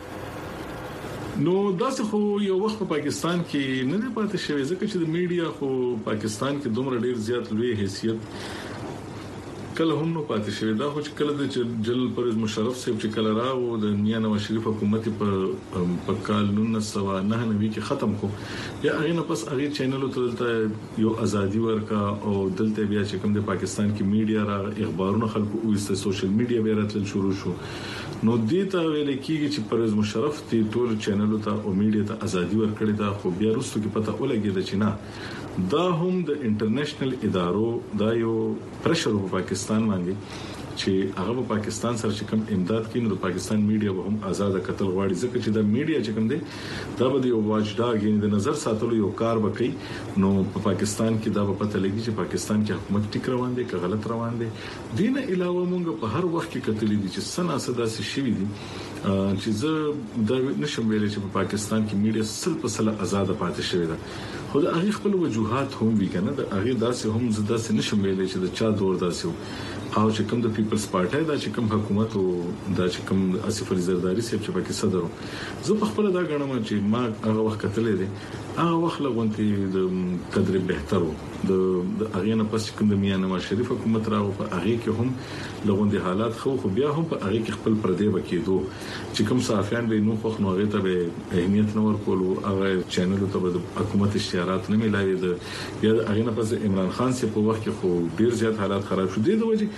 نو داسې خو یو وخت په پاکستان کې نه دی پاتې شوی ځکه چې د میډیا خو پاکستان کې دومره ډیر زیات لوی حیثیت کله هم نو پاتې شوی دا خو چې کله د جنرال پرویز مشرف صاحب چې کله راو د میاں نواز شریف حکومت په په کال نولس سوه نهه نوي کې ختم کو یا هغه نه پس هغه چینل ته یو ازادي ورکا او دلته بیا چې کوم د پاکستان کې میډیا را اخبارونه خلکو او سوشل میډیا بیا راتل شروع شو نو دې ته ویل کېږي چې پرویز مشرف تی ټول چینل ته او میډیا ته ازادي ورکړي دا خو بیا وروسته کې پته ولګي چې نه دا هم د انټرنیشنل ادارو دا یو پرشر په پاکستان باندې چې هغه په پاکستان سره چې کوم امداد کوي نو پاکستان میډیا به هم آزاد قتل غواړي ځکه چې د میډیا چې کوم دی دا به یو واچ ډاګ یعنی د نظر ساتلو یو کار وکړي نو په پاکستان کې دا به پته لګي چې پاکستان کې حکومت ټیک روان دی که غلط روان دی دینه علاوه مونږ په هر وخت کې کتلې دي چې سنا سدا سي شي دي چې زه دا نشم ویلې چې په پاکستان کې میډیا سل په سل آزاد پاتې شوی ده خو د هغه خپل وجوهات هم وی کنه د هغه داسې هم زدا سي نشم ویلې چې د چا دور داسې او چې کوم د پیپلز پارټي دا چې کوم حکومت او دا چې کوم اسف علي زرداری صاحب چې پکې صدر زه په خپل دا غنم چې ما هغه وخت کتلې دي هغه وخت لغونتي د قدر بهتر د د هغه نه پس کوم د میاں نواز شریف حکومت راو په هغه کې هم لغوندي حالات خو خو بیا هم په هغه کې خپل پردې وکیدو چې کوم صحافیان به نو خو نو هغه ته به اهمیت نور کولو هغه چینل ته د حکومت اشتهارات نه ملایي د بیا هغه نه پس عمران خان سي په وخت کې خو ډیر زیات حالات خراب شو دي د وجه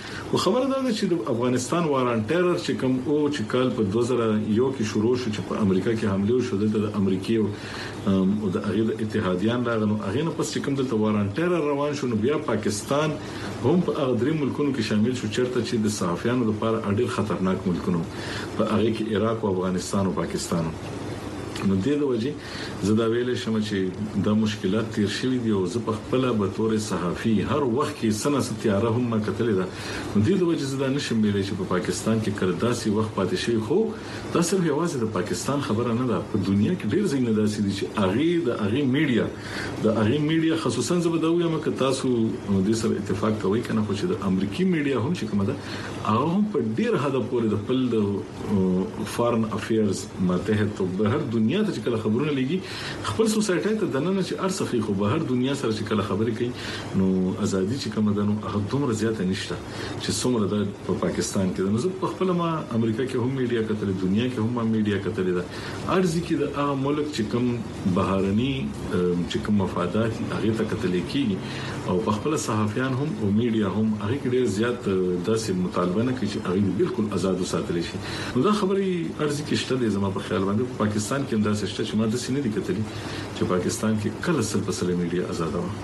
خو خبره ده چې د افغانستان واران ټیرر چې کوم او چې کال په دوه زره یو کې شروع شو چې په امریکا کې حمله وشو د امریکای او د هغه اتحادیان راغلو هغه نه پس چې کوم د واران ټیرر روان شو نو بیا پاکستان هم په هغه درې ملکونو کې شامل شو چیرته چې د صحافیانو لپاره ډېر خطرناک ملکونه په هغه کې عراق او افغانستان او پاکستان نو د دې وجه زدا ویلې شمه چې د مشکلات تیر شوی دی او زه په خپل به تور صحافي هر وخت کې سنه ستیاره هم ما کتلې ده نو د دې وجه زدا نشم ویلې چې په پاکستان کې کرداسي وخت پاتې شي خو دا صرف یوازې د پاکستان خبره نه ده په دنیا کې ډېر ځای نه داسي دي چې اغه د اغه میډیا د اغه میډیا خصوصا زبده وایم چې تاسو د سره اتفاق کوي کنه خو چې د امریکای میډیا هم چې کومه ده هغه هم په ډېر حد پورې د خپل د فارن افیرز ماتحت په هر دنیا ته چې کله خبرونه لګي خپل سوسایټي ته دننه چې ارسخي خو به هر دنیا سره چې کله خبرې کوي نو ازادي چې کوم ده نو هغه دومره زیاته نشته چې څومره د په پاکستان کې نو زه په خپل ما امریکا کې هم میډیا کتلې دنیا کې هم میډیا کتلې ده ارزي کې د هغه ملک چې کوم بهرني چې کوم مفادات هغه ته کتلې کیږي او په خپل صحافیان هم او میډیا هم هغه کې ډېر زیات داسې مطالبه نه کوي چې هغه بالکل آزاد وساتل شي نو دا خبرې ارزي کې شته د زما په خیال باندې پاکستان کې دا څه چې ما د سینې دي کتلې چې پاکستان کې کله سل په سل میډیا آزاد و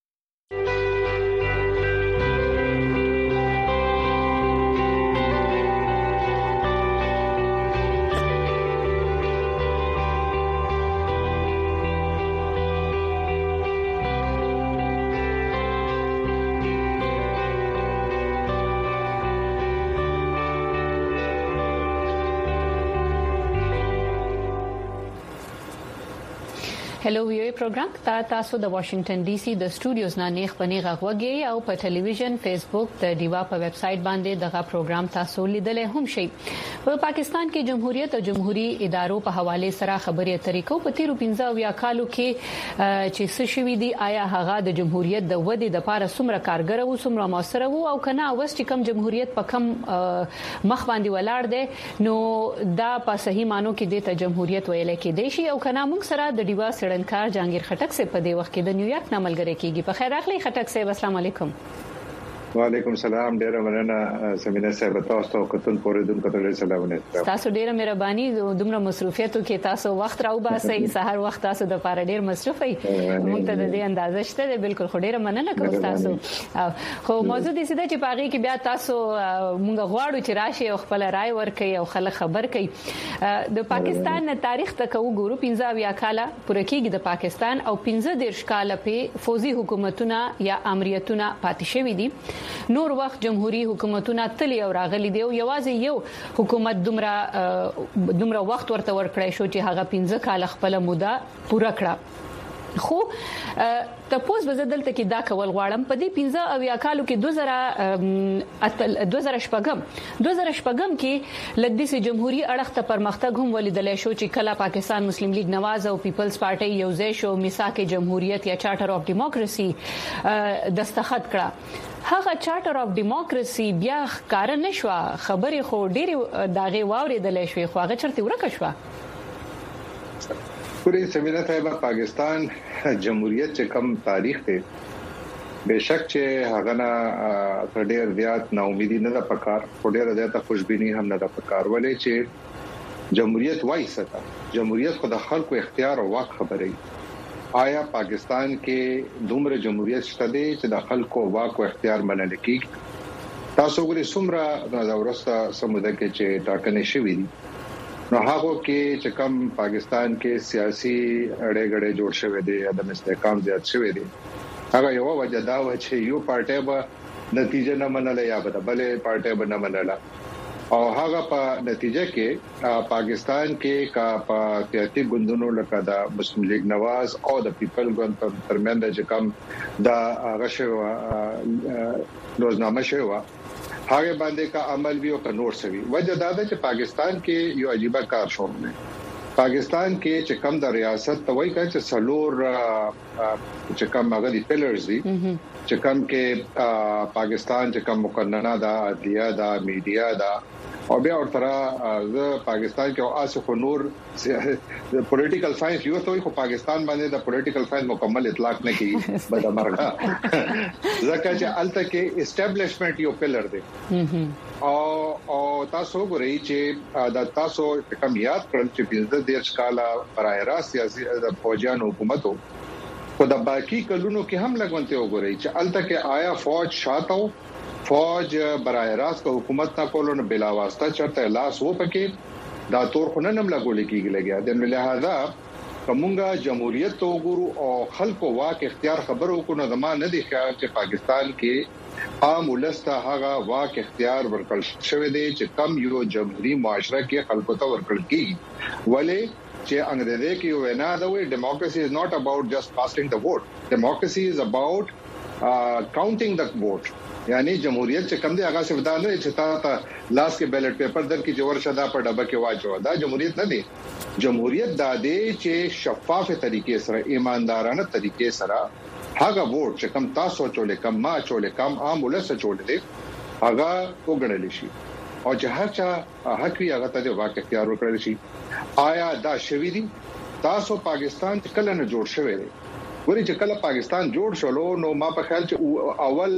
هلو ویو پروګرام تا تاسو د واشنگټن ډي سي د سټوډیوز نه نیغ پنیغه غوږی او په ټلویزیون فیسبوک د دیوا په ویب سټ باندې دغه پروګرام تاسو لیدلای هم شئ په پاکستان کې جمهوریت او جمهوریت ادارو په حواله سره خبرې اترې کو په تیرو پنځه یا کالو کې چې څه شوي دي آیا هغه د جمهوریت د ودې د لپاره څومره کارګر او څومره موثر وو او کنه اوس چې کم جمهوریت په کم مخ باندې ولاړ دی نو دا په صحیح مانو کې د جمهوریت ویل کې دی شي او کنه موږ سره د دیوا کار جهانگیر خټک سے په دې وخت کې د نیویارک نه ملګری کیږي په خیر اخلي خټک صاحب السلام علیکم وعلیکم السلام ډیره مننه سمینه صاحب تاسو کتون پورې دم کتل سلامونه تاسو ډیره مهرباني دومره مصروفیتو کې تاسو وخت راو باسي سحر وخت تاسو د پاره ډیر مصروفي موږ ته د دې اندازه شته بالکل خو ډیره مننه کوم تاسو خو موضوع دې سده چې پاغي کې بیا تاسو موږ غواړو چې راشي او خپل رائے ورکړي او خلک خبر کړي د پاکستان تاریخ ته کو ګورو پنځه بیا کاله پوره کېږي د پاکستان او پنځه دیرش کاله په فوزي حکومتونه یا امریتونه پاتې شوي دي نور وخت جمهوریت حکومتونه تلی او راغلي دی او یوازې یو حکومت دومره دومره وخت ورته ورکړی شو چې هغه پنځه کال خپل موده پوره کړه خو تاسو به دلته کې دا کول غواړم په دې پنځه او یا کالو کې دوه زره دوه زره شپږم دوه زره شپږم کې لدیسي جمهوریت اړخ ته پرمختګ هم ولیدل شو چې کله پاکستان مسلم لیگ نواز او پیپلز پارټي یو ځای شو میثاق جمهوریت یا چارټر اف ډیموکراسي دستخط کړه هغه چارټر اف ډیموکراسي بیا ښکار نشو خبرې خو ډېری داغه واوریدل شوې خو هغه چرته ورکه شو پوری سمینه صاحب پاکستان جمهوریت چې کم تاریخ ته بهشک چې هغه نه ډېر زیات نا امیدي نه د پکار ډېر زیات خوشبینی هم نه د پکار ولې چې جمهوریت وایسته جمهوریت خو د خلکو اختیار او واک خبري آیا پاکستان کې دومره جمهوریت شته دی چې د خلکو واک او اختیار منل کیږي تاسو ګورئ څومره د ورسته سموده کې چې ټاکنې شوې دي نو هغه کې چې کم پاکستان کې سیاسي اړې غړې جوړ شوې دي د استحکام زیات شوې دي هغه یو وجه دا و چې یو پارټي به نتیجه نه منله یا بلې پارټي به نه منله او هغه په نتیجه کې پاکستان کې کا په سیاسي ګوندونو لکه د مسلم لیگ نواز او د پیپل ګوند ترمنځ چې کم د غشو روزنامه شوی هغه باندې کا عمل وی او کنور سوي وجه دا ده چې پاکستان کې یو عجیب کار شوم نه پاکستان کې چې کم د ریاست توای کا چې سلور چې کم هغه دی پلرز دي چې کم کې پاکستان چې کم مقننه دا عدلیه دا میډیا دا او بیا ورته د پاکستان کې اوسه خو نور د پولیټیکل ساينس یو ته خو پاکستان باندې د پولیټیکل ساينس مکمل اطلاق نه کیږي بد مرغه ځکه چې الته کې اسټابلیشمنت یو پلر دی او او تاسو ګورئ چې د تاسو کوم یاد کړل چې پنځه دیرش کاله پرای را سیاسي د فوجانو حکومتو خو د باقي کلونو کې هم لګونته وګورئ چې الته کې آیا فوج شاتو فوج برای راست حکومت نه کولو نه بلا واسطه چرته لاس و پکې دا تور خو نن هم لګول کېږي لګیا د لہذا کومه جمهوریت تو ګورو او خلکو واک اختیار خبرو کو نه زمانه نه دي چې پاکستان کې عام ولسته هغه واک اختیار ورکړل شوی دی چې کم یو جمهوریت معاشره کې خلکو ته ورکړل کیږي ولې چې انګریزي کې وینا دا وی democracy is not about just casting the vote democracy is about uh, counting the vote یعنی جمهوریت چې کوم دی هغه څه ودا نه چې تا ته لاس کې بیلټ پیپر در کې جوړ شدا په ډبه کې واچو دا جمهوریت نه دی جمهوریت دا دی چې شفاف طریقې سره ایماندارانه طریقې سره هغه ووټ چې کوم تاسو چولې کوم ما چولې کوم عام ولس چولې دي هغه وګڼل شي او چې هر چا حق یې هغه ته واک اختیار ورکړل شي آیا دا شوی دی تاسو پاکستان کله نه جوړ شوی دی ورې چې کله پاکستان جوړ شولو نو ما په خیال چې اول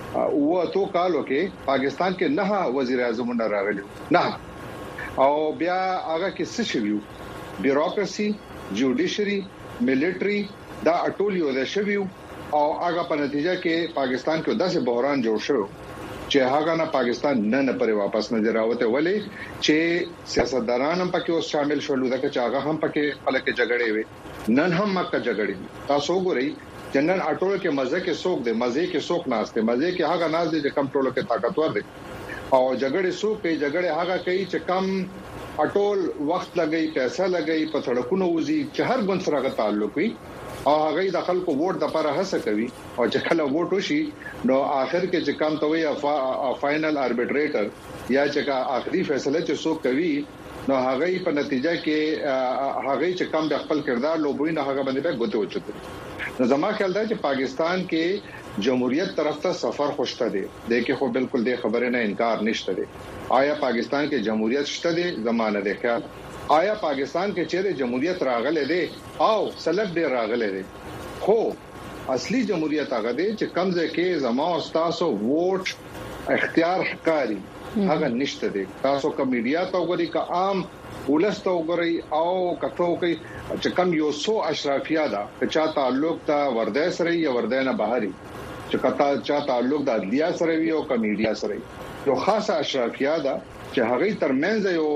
او تو کالو کې پاکستان کې نه وزیر اعظم نه راغلی نه او بیا هغه کې څه شویو بیوروکراسي جوډیشري ملټري دا اټول یو د شویو او هغه په نتیجه کې پاکستان کې داسې بحران جوړ شو چې هغه نه پاکستان نه نه پرې واپس نه راوته ولې چې سیاستداران هم پکې اوس شامل شول دا چې هغه هم پکې خلک جګړې وي نن هم مکه جګړې تاسو ګورئ جنن اټول کې مزه کې سوق دي مزه کې سوق ناشته مزه کې هغه ناز دي چې کم ټولو کې طاقتور دي او جګړې سوق کې جګړې هغه کوي چې کم اټول وخت لګي پیسې لګي په سړکونو وزي چې هر ګون سره غو تعلق وي او هغه د خلکو ووټ د لپاره هڅه کوي او چې کله ووټ وشي نو اخر کې چې کم توي فائنل اربیټریټر یا چې اخري فیصله چې څوک کوي نو هغه په نتیجه کې هغه چې کم د خپل کردار لوبوي نه هغه باندې به ګوتو وچته نو زما خیال دا چې پاکستان کې جمهوریت طرف ته سفر خوشته دي د کې خو بالکل د خبره نه انکار نشته دي آیا پاکستان کې جمهوریت شته دي زمانه ده خیال آیا پاکستان کې چیرې جمهوریت راغله دي او سلب دي راغله دي خو اصلي جمهوریت هغه دي چې کمزه کې زما او تاسو ووټ اختیار ښکاری هغه نشته دي تاسو کوم میډیا ته وګورئ که عام ولسته وګورئ او کته کوي چې کم یو سو اشرافیه ده چې چا تعلق ته ورده سره یا ورده نه بهاري چې کته چا تعلق د عدلیه سره وي او کمیډیا سره یو خاصه اشرافیه ده چې هغه ترمنځ یو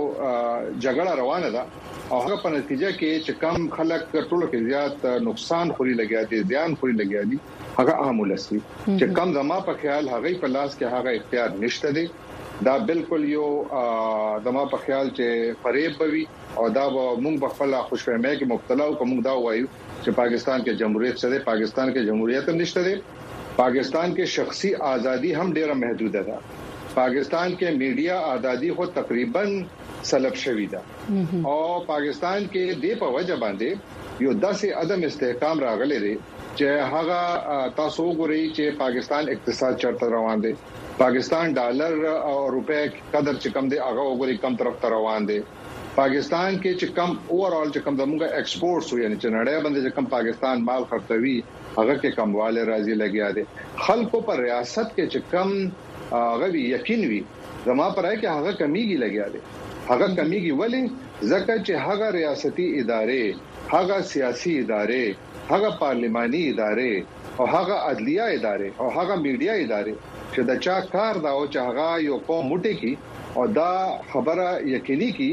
جګړه روانه ده او هغه په نتیجه کې چې کم خلک ټولو کې زیات نقصان خوري لګیا دي ځان خوري لګیا دي هغه عام ولسي چې کم زما په خیال هغه په لاس کې هغه اختیار نشته دي دا بالکل یو زما په خیال چې فریب بوي او دا موږ په خپل خوشفهمۍ کې مبتلا او کوم دا وایو چې پاکستان کې جمهوریت شته پاکستان کې جمهوریت هم نشته پاکستان کې شخصي ازادي هم ډیره محدوده ده پاکستان کې میډیا ازادي خو تقریبا سلب شوې ده او پاکستان کې د په وجه باندې یو داسې عدم استحکام راغلی دی چې هغه تاسو ګورئ چې پاکستان اقتصاد چرته روان دی پاکستان ډالر او روپے قدر چې کم دی هغه وګورئ کم طرف ته روان دی پاکستان کې چې کم اوورال چې کم زموږه ایکسپورټس وي یعنی چې نړۍ باندې چې کم پاکستان مال خرڅوي هغه کې کمواله راځي لګیا دي خلکو پر ریاست کې چې کم غوي یقین وي زما پر ہے کې هغه کمیږي لګیا دي هغه کمیږي ولی ځکه چې هغه ریاستي ادارې هغه سیاسي ادارې هغه پارلماني ادارې او هغه عدلیه ادارې او هغه میډیا ادارې چې دا چا کار دا او چې هغه یو قوم موټي کی او دا خبره یقیني کی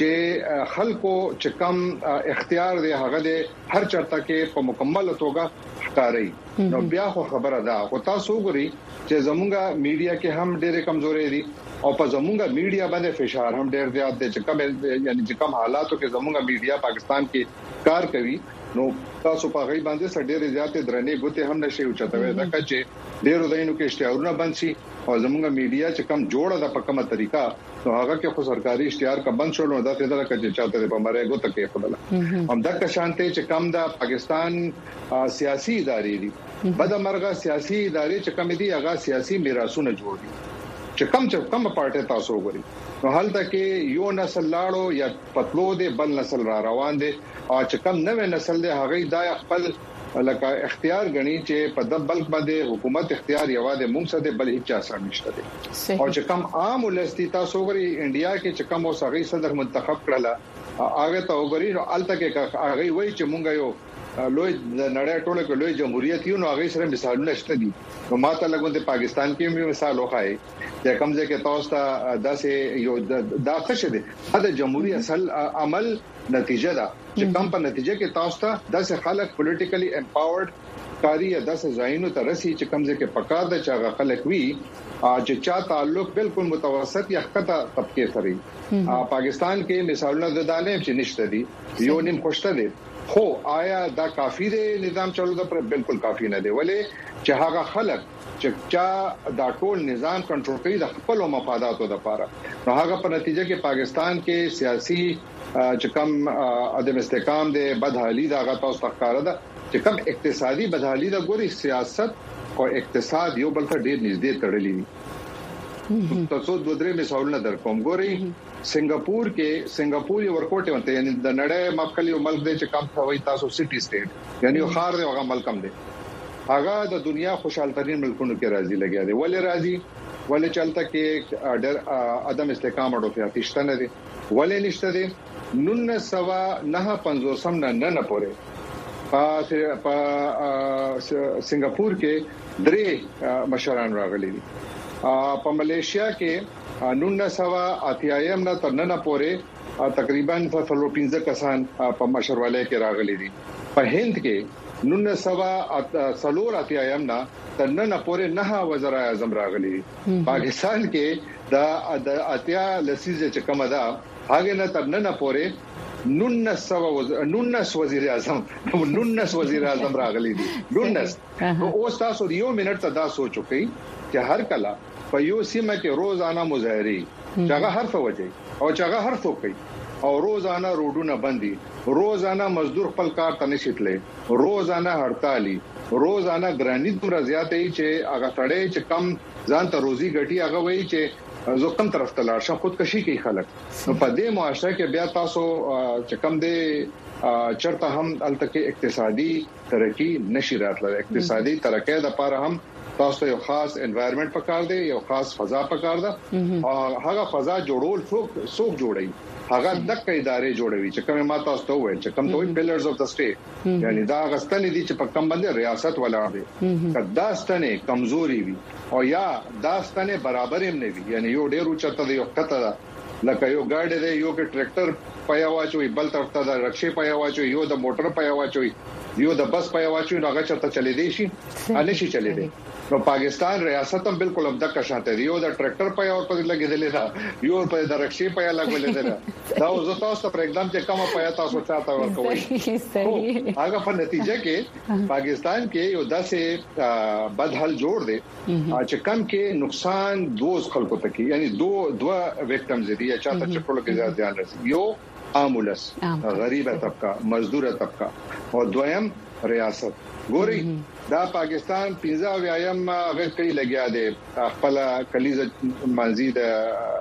چې خلکو چې کم اختیار دی هغه د هر چرته کې په مکمل توګه ښکاری نو بیا خو خبره ده خو تاسو وګورئ چې زمونږه میډیا کې هم ډېر کمزوري دي او په زمونږه میډیا باندې فشار هم ډېر زیات دی چې کوم یعنی چې کوم حالاتو کې زمونږه میډیا پاکستان کې کار کوي نو تاسو په غي باندې سړي زیات درنې ګوته هم نشي اوچتوي دا چې ډېر دینو کې اشتهارونه بند شي او زمونږه میډیا چې کم جوړه د په کومه طریقه نو هغه کې خو سرکاري اشتهار کا بند شول نو دا څه دا چې چاته په مره ګوته کې خپل هم د کشانته چې کم د پاکستان سیاسي ادارې دي بد مرغه سیاسي ادارې چې کم دي هغه سیاسي میراثونه جوړ دي چې کم چې کم پارټي تاسو وګورئ نو حالته کې یو نسل لاړو یا پتلو دې بل نسل را روان دي او چې کم نوې نسل دې هغه د خپل لکه اختیار غني چې په د بلک باندې حکومت اختیار یواده موږ سره بل هیڅ اثر نشته دي او چې کم عام ولستي تاسو وګورئ انډیا کې چې کم اوس هغه صدر منتخب کړل هغه ته وګورئ نو الته کې هغه وایي چې مونږ یو لوی د نړۍ ټوله کې لوی جمهوریت یو نو هغه سره مثالونه شته دي نو ماته لګون د پاکستان کې یو مثال وخایي چې کوم ځای کې تاسو ته داسې یو دا څه دي دا جمهوریت اصل عمل نتیجه ده چې کوم په نتیجه کې تاسو ته داسې خلک پولیټیکلی امپاورډ کاری داسې ځایونو ته رسي چې کوم ځای کې پکار ده چې هغه خلک وي چې چا تعلق بالکل متوسط یا ښکته طبقه سره پاکستان کې مثالونه د دانې چې نشته دي یو نیم خوشته دي خو آیا دا کافی دی نظام چلو دا پر بالکل کافی نه دی ولې چې هغه خلک چې چا دا ټول نظام کنټرول کوي د خپل مفاداتو لپاره نو هغه په نتیجه کې پاکستان کې سیاسي چې کم عدم استحکام دی بدحالي دا هغه تاسو ښکارا ده چې کم اقتصادي بدحالي دا ګوري سیاست او اقتصاد یو بل ته ډیر نږدې تړلي دي تاسو دوه درې مثالونه درکوم ګوري سنگاپور کې سنگاپور یو ورکوټ ونته یعنی د نړۍ مخکلي ملک دی چې کم ثوي تاسو سټي سټیټ یعنی یو خار دی هغه ملک هم دی هغه د دنیا خوشحال ترين ملکونو کې راځي لګیا دی ولې راځي ولې چلته کې ډېر عدم استحکام او فیاتشته نه دي ولې نشته دي نونس سوا نه پنځوسم نه نه پورې په سنگاپور کې درې مشران راغلي دي په ملیشیا کې نونس سوا اتیایم نه تر نه پورې تقریبا فلپینز کسان په مشرواله کې راغلي دي په هند کې نونس سوا سلور اتیایم نه تر نه پورې نه وزرای اعظم راغلي دي پاکستان کې د اتیا لسیزه چې کومه ده هغه نه تر نه پورې نونس سوا نونس وزیر اعظم نونس وزیر اعظم راغلي دي نونس اوس تاسو یو منټ ته دا سوچو کوي چې هر کله په یو سیمه کې روزانه مظاهري چې هغه هر څه وځي او چې هغه هر څه کوي او روزانه روډونه بندي روزانه مزدور خپل کار ته نشیتلې روزانه هړتالي روزانه ګرانی دومره زیاتې چې هغه سړی چې کم ځان ته روزي ګټي هغه وایي چې زه کوم طرف ته لاړ شم خودکشي کوي خلک نو په دې معاشره کې بیا تاسو چې کم دي چرته هم الته اقتصادي ترقی نشي راتله اقتصادي ترقی د لپاره هم تاسو یو خاص انوایرنمنت پکار دی یو خاص فضا پکار ده او هغه فضا جوړول څوک څوک جوړي هغه دغه ادارې جوړوي چې کومه ما تاسو ته وایي چې کوم دوی پلرز اف د سټیټ یعنی دا غستنې دي چې په کوم باندې ریاست ولاړ دي کدا ستنه کمزوري وي او یا دا ستنه برابر هم نه وي یعنی یو ډیر اوچته دی یو کته ده لکه یو ګاډي دی یو کې ټریکټر پیا واچوي بل طرف ته د رکشې پیا واچوي یو د موټر پیا واچوي یو د بس پیا واچوي هغه چرته چلی دی شي ان شي چلی دی نو پاکستان ریاست هم بالکل هم د کښاته دی یو د ټریکټر پیا او په لګیدلې دا یو په د رکشې پیا لګولې ده دا اوس تاسو پر اقدام چې کومه پیا تاسو چاته ورکوي هغه په نتیجه کې پاکستان کې یو داسې بدحل جوړ دی چې کم کې نقصان دوز خلکو ته کې یعنی دو دوه وکټمز دي یا چاته چکلو کې زیات ځان رسي یو عامولس غریبه طبقه مزدور طبقه او دویم ریاست ګوري دا پاکستان پنځه ویایم غیر کوي لګیا دي خپل کلیزه منځي د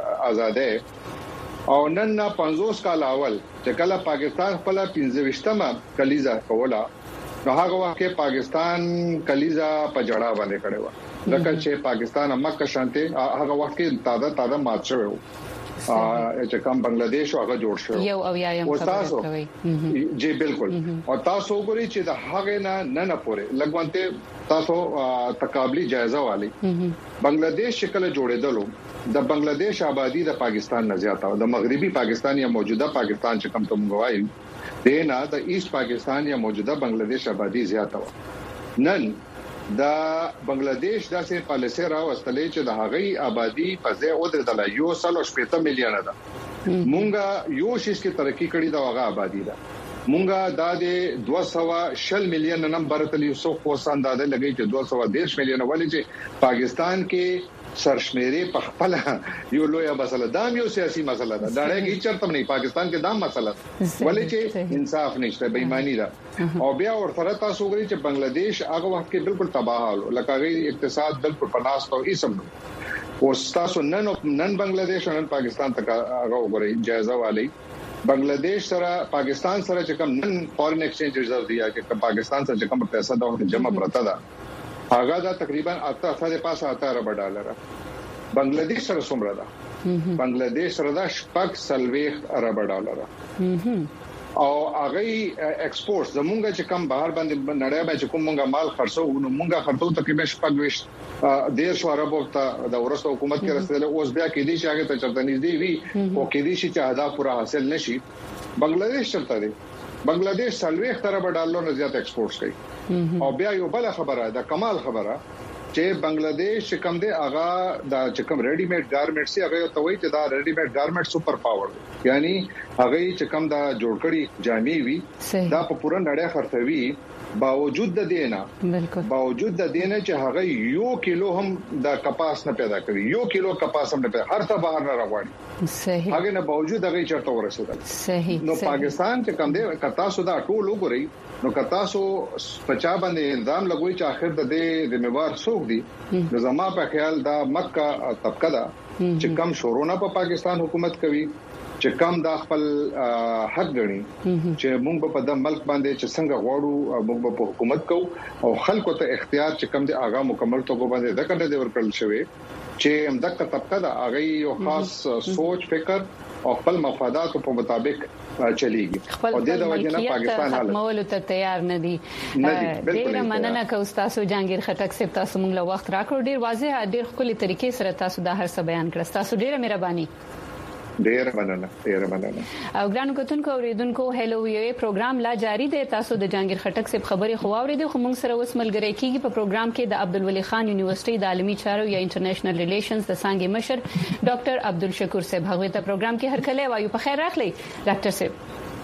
آزادې او نن نه پنځوس کال اول چې کله پاکستان خپل پنځه وشتمه کلیزه کوله نو هغه وخت کې پاکستان کلیزه په جړه باندې کړو لکه چې پاکستان مکه شانته هغه وخت کې تازه تازه مات شوی چې کوم بنگلاديش هغه جوړ شو یو او یایم خبره کوي جی بالکل او تاسو وګورئ چې د هغه نه نه نه پوره لګونته تاسو تقابلی جایزه والی بنگلاديش شکل جوړېدلو د بنگلاديش آبادی د پاکستان نه زیاته او د مغربي پاکستان یا موجوده پاکستان چې کوم ته موږ دینا د ایست پاکستان یا موجوده بنگلاديش آبادی زیاته نن دا بنگلاديش داسې پالیسي راوستلې چې د هغې آبادی په ځای او د یو سل شپږ میلیون ده مونږه یو شیش کې ترقی کړې دا هغه آبادی ده مونږه د دوه سوه میلیون نمبر تل یو څو پوسان داده لګي چې دوه سوه دیرش میلیون ولې چې پاکستان کې سرشمیري په خپل یو لوی مسله دا یو سیاسي مسله ده دا نه چرته نه پاکستان کې دا مسله ولې چې انصاف نشته بېمانی ده او بیا ورته تاسو وګورئ چې بنگلاديش هغه وخت کې بالکل تباہ و لکه اقتصاد بالکل پناست او اسم اوس تاسو نن نن بنگلاديش او نن پاکستان ته هغه وګورئ جایزه والی بنگلاديش سره پاکستان سره چې کوم نن فورن ایکسچینج ریزرو دی چې پاکستان سره چې کوم پیسې دا جمع پرتا ده هغه دا تقریبا اته افاده پاسه اته ارب ډالر بنگلاديش سره څومره ده بنگلاديش سره دا شپږ سلويخ ارب ډالر او هغه ایکسپورټ زمونږ چې کم بهر باندې نړۍ باندې کوم مونږه مال خرڅو نو مونږه خرڅو تقریبا شپږ ویشت ډیر شو عربو ته د ورسته حکومت کې رسیدل اوس بیا کې دي چې هغه ته چرته نږدې وي او کې دي چې اهداف پورا حاصل نشي بنگلاديش چلته دي بنگلاديش سلويخ ارب ډالر نه زیات ایکسپورټ کوي او بیا یو بل خبره ده کمال خبره چې بنگلاديش کوم دی هغه د چې کوم ریډي میډ ګارمنټس هغه ته وایي چې دا ریډي میډ ګارمنټ سپر پاور یعنی هغه چې کوم دا جوړ کړي جامې وي دا په پوره نړۍ خرڅوي باوجود د دینه بالکل باوجود د دینه چې هغه یو کیلو هم د کپاس نه پیدا کوي یو کیلو کپاس هم نه پیدا هر څه بهر نه راوړي صحیح هغه نه باوجود هغه چرته ورسېدل صحیح نو پاکستان چې کوم دی کتا سودا ټول وګوري نو کتا سو پچا باندې الزام لګوي چې اخر د دې ذمہوار څوک دي نو زما په خیال دا مکه طبقه ده چې کم شورونه په پاکستان حکومت کوي چې کم د خپل حق غني چې موږ په د ملک باندې چې څنګه غواړو موږ په حکومت کوو او خلکو ته اختیار چې کم د اغا مکمل توګه باندې د کنده دی ورکړل شوی چې همدغه طبقه د اغا یو خاص سوچ فکر او خپل مفادات په مطابق چلیږي او د وجه نه پاکستان حالت مول ته تیار نه دي ډیر مننه کوم تاسو جهانگیر خټک صاحب تاسو موږ له وخت راکړو ډیر واضح ډیر خولي طریقې سره تاسو دا هر څه بیان کړل تاسو ډیره مهرباني ډیر مننه ډیر مننه او ګرانو کتونکو اوریدونکو هلو وی پروګرام لا جاری دی تاسو د جهانگیر خټک صاحب خبري خو اوریدو خو موږ سره وسملګری کیږي په پروګرام کې د عبدالولي خان یونیورسيټي د عالمي چارو یا انټرنیشنل ریلیشنز د څنګه مشر ډاکټر عبدالشکور صاحب هغه ته پروګرام کې هر کله وایو په خیر راغلی ډاکټر صاحب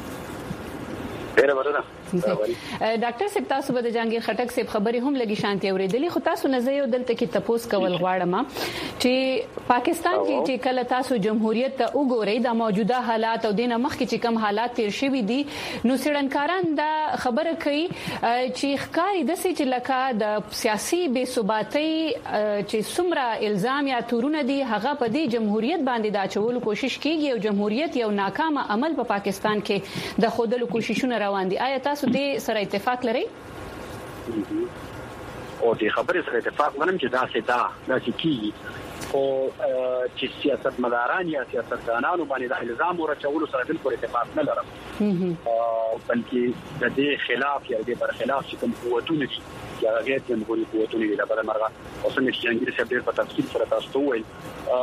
ډیر مننه ډاکټر صاحب تاسو به د جهانگیر خټک صاحب خبري هم لګي شانتي اوریدلې خو تاسو نه زه یو دلته کې تپوس کول غواړم چې پاکستان کې چې کله تاسو جمهوریت ته وګورئ د موجوده حالات او د مخکې چې کم حالات تیر شوي دي نو سړنکاران دا خبره کوي چې ښکاری د سې چې لکه د سیاسي بې ثباتۍ چې څومره الزام یا تورونه دي هغه په دې جمهوریت باندې دا چول کوشش کوي او جمهوریت یو ناکامه عمل په پاکستان کې د خودلو کوششونه روان دي آیا تاسو دې سره اتفاق لرئ او دې خبرې سره اتفاق منم چې دا څه دا دا چې کی او چې سیاست مداران یا سیاستدانانو باندې د الزام ورچولو سره بالکل اتفاق نه لرم بلکې د دې خلاف یا د برخلاف چې کوم قوتونه دي یا غیر جمهوریت قوتونه دي د بل مرغه او څنګه چې انګلیسي ډېر په تفصیل سره تاسو ته وایي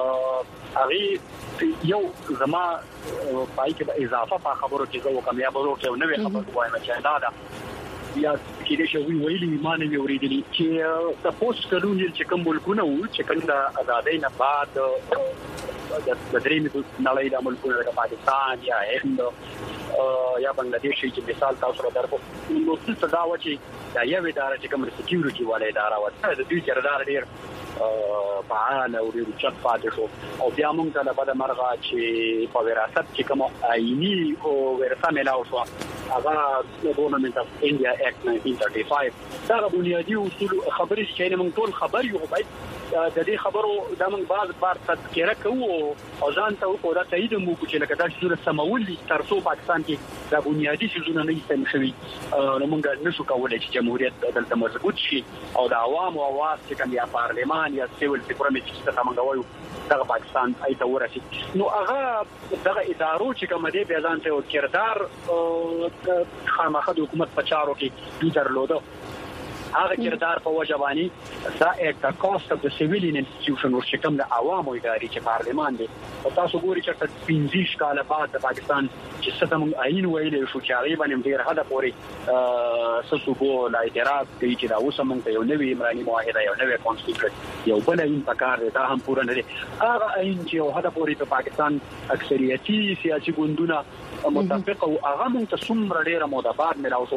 هغه یو زما پای کې به اضافه په خبرو کې زه کامیاب ورو کې نو نوې خبر وایم چې دا دا یا کې دې شوی ویلي ایمان مې اوریدلی چې تاسو کلون چې کوم ملکونه وو چې کله د آزادۍ نه بعد د درېمې نړۍ د ملکونو لکه پاکستان یا هند یا بنگلاديش چې مثال تاسو را درکو نو څه دا و چې دا یو اداره چې کوم سکیورټي والے اداره و د دوی کردار ډیر فعال او ډیر چت پاتې شو او بیا موږ ته په مرغه چې په وراثت چې کوم آئینی او ورثه ملاو شو هغه د ګورنمنت اف انډیا اکټ ناینټین تھرټي فایو دا بنیادی اصول خبرې چې موږ ټول خبر یو باید د دې خبرو د موږ بعض بار تذکرہ کوو او ځان ته په دا تایید مو چې لکه دا چې سمول دي تر څو پاکستان کې د بنیادی شیزونه نه استم شوي نو موږ نشو کولای چې جمهوریت دلته مضبوط شي او د عوامو اواز چې کوم یا پارلمان یا سیول سپریمیټ چې څنګه وایو دغه پاکستان ایته ورسي نو هغه دغه ادارو چې کوم دي به ځان ته کردار خامخا د حکومت په چارو کې دوی درلوده هغه کردار په وجبانی دا ایت د کاست اف د سیویلین انسټیټیوشن ورته کوم د عوامو ادارې چې پارلمان دی او تاسو ګورئ چې پنځه کال بعد د پاکستان چې ستاسو عین ویلې شو چې هغه باندې ډیر هدا پوري سسوګو لا اعتراض کوي چې دا اوس موږ ته یو نوې عمراني معاهده یو نوې کانسټیټیوشن یو بل عین پکار دی دا هم پوره نه دی هغه عین چې یو هدا پوري په پاکستان اکثریتي سیاسي ګوندونه متفق او هغه موږ ته څومره ډیره موده بعد ملاو شو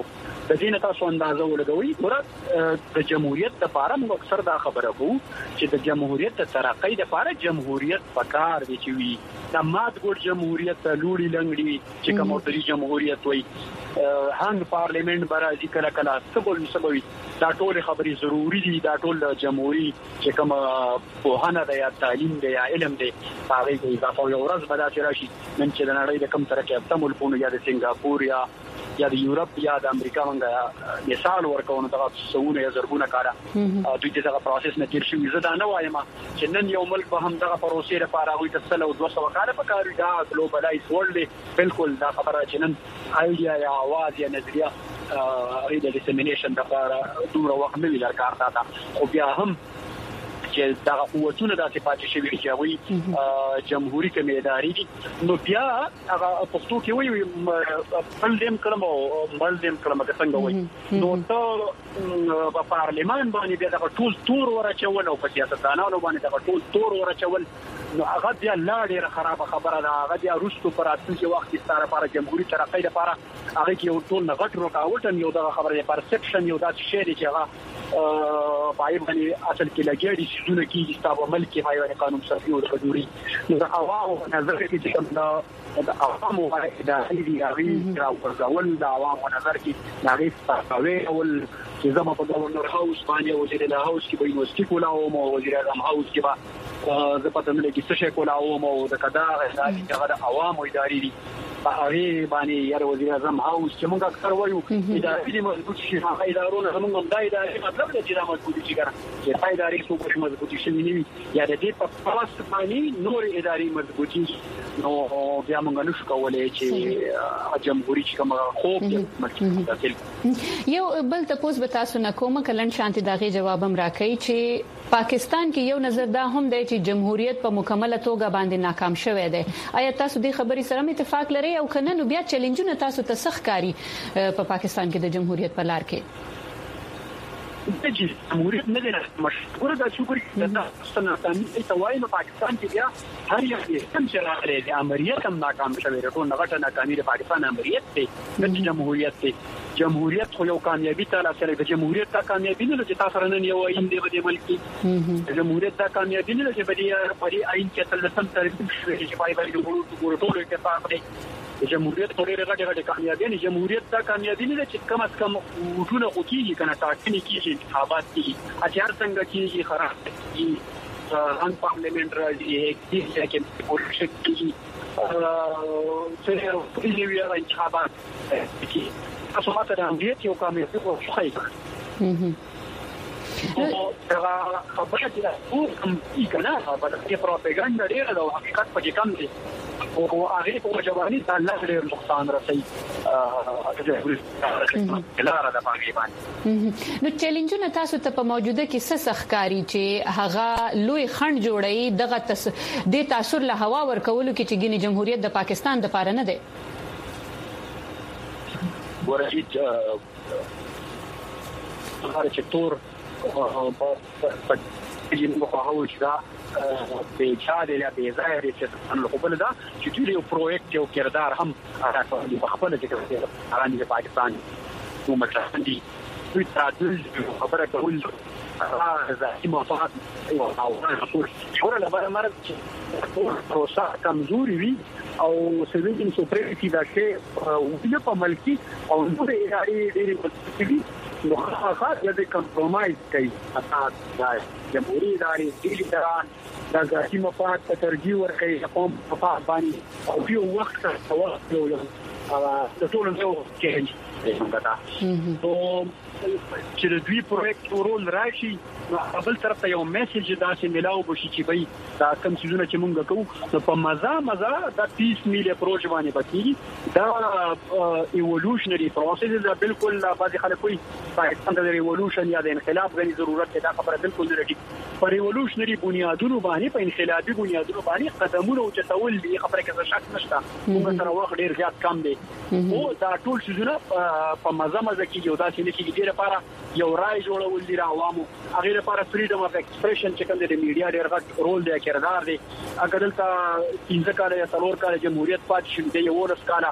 د دې نه تاسو اندازه ولګوي ګوره د جمهوریت لپاره موږ اکثر دا خبره کوو چې د جمهوریت د ترقۍ لپاره جمهوریت پکار دی چې وي د مات ګډ جمهوریت لوري لنګړي چې کوم تری جمهوریت وي هنګ پارلیمنت برازي کله کله سبول سبوي دا ټول خبري ضروری دي دا ټول جمهوریت چې کوم په هنه د یا تعلیم دی یا علم دی هغه کې اضافه یو ورځ به دا چې راشي نن چې د نړۍ د کم ترقه تمول پونه یا د سنگاپور یا یا د یورپ یا د امریکا څنګه مثال ورکونه دا څونه یا زرګونه کارا دوی دغه پروسس نه تیر شوی زه دا نه وایم چې نن یو ملک به هم دغه پروسې لپاره غوي تسل او دوه سوه کاله په کار دا ګلوبلایز ورلد بالکل دا خبره چې نن ایډیا یا اواز یا نظریه ا د ډیسمینیشن لپاره دومره وخت نه ویل کار تا خو بیا هم چې دا قوتونه د صفات شوی چې وي جمهوریت کمیداري دي نو بیا هغه پښتو کې وي بل دیم کلمه بل دیم کلمه څنګه وي نو ته په پارلمان باندې بیا د ټول تور ورچول او په سیاستانو باندې د ټول تور ورچول نو هغه بیا لا ډیره خراب خبره ده هغه بیا روستو پر اتلې وخت ستاره لپاره جمهوریت ترقۍ لپاره هغه کې یو ټول نغټ رکاوټ یو د خبره پرسپشن یو د شی دی چې هغه پای باندې اصل کې لګیږي چې دونه کې ستاسو ملک حیوان قانون صفي او حضوري نو دا عوامو نظر کې چې کوم د عوامو اداري دي هغه راوړل د عوامو نظر کې هغه ستاسو اول چې زما په گورنر هاوس باندې وزیر اعلی هاوس کې به یونیورسيټي کولاو او وزیر اعظم هاوس کې به زه پته نه لګی څه شي کولاو او د کدا هغه د عوامو اداري دي هغه باندې یاره وزیر اعظم هاوس چې موږ اکثر وایو اداري مضبوط شي هغه ادارونه زموږ هم دا اداري مطلب دی چې دا مضبوط شي ګره چې دا اداري څوک مضبوط شي نه وي یا د دې په پاس باندې نور اداري مضبوط شي نو بیا موږ نشو کولای چې جمهوریت کوم خوب داخل یو بل تاسو به تاسو نه کوم کلن شانتي دغه جواب هم راکړي چې پاکستان کې یو نظر دا هم دی چې جمهوریت په مکمله توګه باندې ناکام شوه دی آیا تاسو د خبرې سره اتفاق لرئ او کنه نو بیا چیلنجونه تاسو ته سخت کاری په پاکستان کې د جمهوریت په لار کې د جمهوریت نه ده مشهور ده شکر د افغانستان ته وایي نو پاکستان کې بیا هر یو سم چې راغلی د امریت هم ناکام شوی ټول نغټه ناکامي د پاکستان امریت ته د جمهوریت ته جمهوریت خو یو کامیابی تعالی سره د جمهوریت تا کامیابی نه چې تاسو رنن یو ایم دی د ملک د جمهوریت تا کامیابی نه چې په دې ایم کې تل سم ترتیب شوی چې پای باندې ګورو ټول اتفاق دی د جمهوریت په ډېر غټه غټه کامیابی نه جمهوریت تا کامیابی نه چې کم از کم وټونه کوي کنه ټاکنې کیږي انتخابات کیږي اچار څنګه کیږي خراب کیږي ان پارلیمنت راځي چې کې پولیټیک کیږي څه په دې ویل انتخابات کیږي تاسو ماته د امنیت یو کامیابی خو ښایي او دا خبره چې ټول کوم کنه په دې پروپاګاندا ډېر او حقیقت پکې کم دي او هغه په جوابني د الله ډېر نقصان رسي اته لاره د باندې باندې نو چیلنجونه تاسو ته په موجوده کې څه سخکاری چې هغه لوی خند جوړي دغه تس د تاثیر له هوا ورکولو کې چې ګینه جمهوریت د پاکستان د پاره نه دی ورته هغه چې تور په دې په هغه چې دا به چاله لا به ظاهر چې ان له قبل دا چې دوی یو پروژیکټ یو کردار هم راځي په خپل کې کوي هغه د پاکستان نو مثلا دي دوی تعدل خبره کول هذا مفاهيم او او شورا لپاره مرګ پروسه کمزوري وي او سویډن سوپریټي دا چې او په ملکی او نور اداري ډېری مستقلی نو هغه د کمپرمایز کوي اساس دا جمهوریت اداري دلی دران دا ځکه مفاهیم ته ترجیح ورکوي قوم په باندې او په وخت کې توخت یو د ټول نو چینج څنګه نو چې د دوی پروژیکټ ورول راشي نو خپل طرف ته یو میسج داسې ملاو بشي چې بای دا کوم څه چې مونږ کوو نو په مزه مزه دا پیس میل اپروچ باندې پکې دا ایوولوشنری پروسس دا بالکل بعض خلک کوي پاکستان د ریولوشن یا د انقلاب غني ضرورت دا خبره بالکل نه لري پر ریولوشنری بنیادونو باندې په انقلابي بنیادونو باندې قدمونه او چتول دي خبره کې شک نشته موږ سره وخت ډیر زیات کم دی او دا ټول څه په مزه مزه کې یو داسې نه کې لپاره یو رائے جوړول دي عوامو هغه لپاره فریډم اف ایکسپریشن چې کوم د میډیا ډېر غټ رول دی کردار دی اګه دلته پنځه کال یا څلور کال جمهوریت پات شوه د یو ورس کال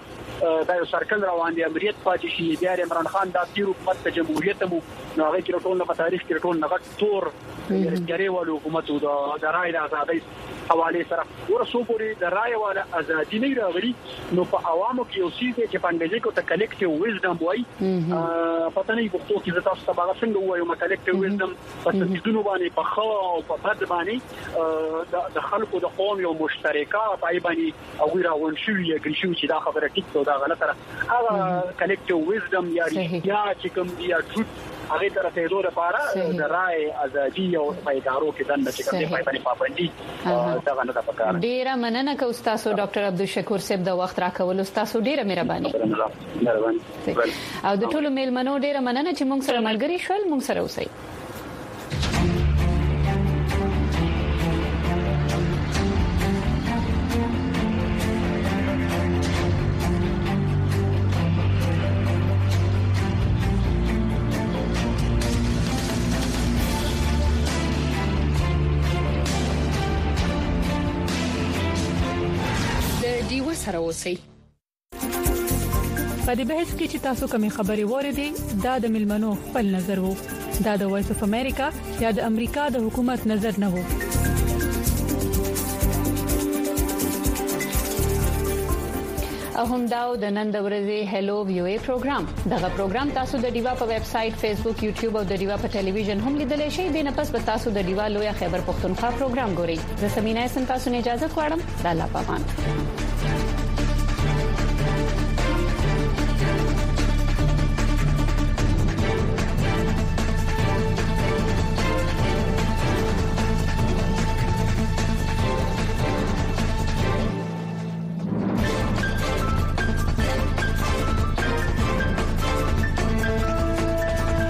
دا یو سرکل روان دي امریت پاتې شي بیا عمران خان د تیر حکومت ته جمهوریت مو نو هغه کې ټول په تاریخ کې ټول نغټ تور جری والو حکومت د رای د ازادۍ حواله سره ورسو پورې د رای والا ازادي نه راغلي نو په عوامو کې یو څه چې په انګلیسي کې ته کلیکټیو ویزډم وایي پته نه پښتو کې تاسو ته هغه څنګه وایو ما کلیکټیو ویزډم په تدونو باندې په خو او په بد باندې د خلکو د قوم یو مشترکه پای باندې او راون شو یې ګری شو چې دا خبره ټیک ده دا غلطه هغه کلیکټیو ویزډم یا یا چې کوم یا ټروت هغه تر ته دوه لپاره د رای ازادي او پیدارو کې دنه چې کوم په باندې پابندي دا غنه د پکاره ډیره مننه کوم تاسو ډاکټر عبدالشکور صاحب د وخت راکول تاسو ډیره مهرباني او د ټولو میلمنو ډیره مننه چې موږ سره ملګری شول موږ سره اوسئ سره اوسئ په دې بحث کې چې تاسو کومې خبرې وریدي دا د ملمنو خپل نظر وو دا د وایس اف امریکا یا د امریکا د حکومت نظر نه وو او هم داو د نن د ورځې هلو ویو ای پروګرام دغه پروګرام تاسو د ډیوا په ویب سټ فیسبوک یوټیوب او د ډیوا په ټلویزیون هم لیدلی شئ د نه پس به تاسو د ډیوا لوی خیبر پښتونخوا پروګرام ګورئ زه سمینه سم تاسو نه اجازه غواړم د الله پامان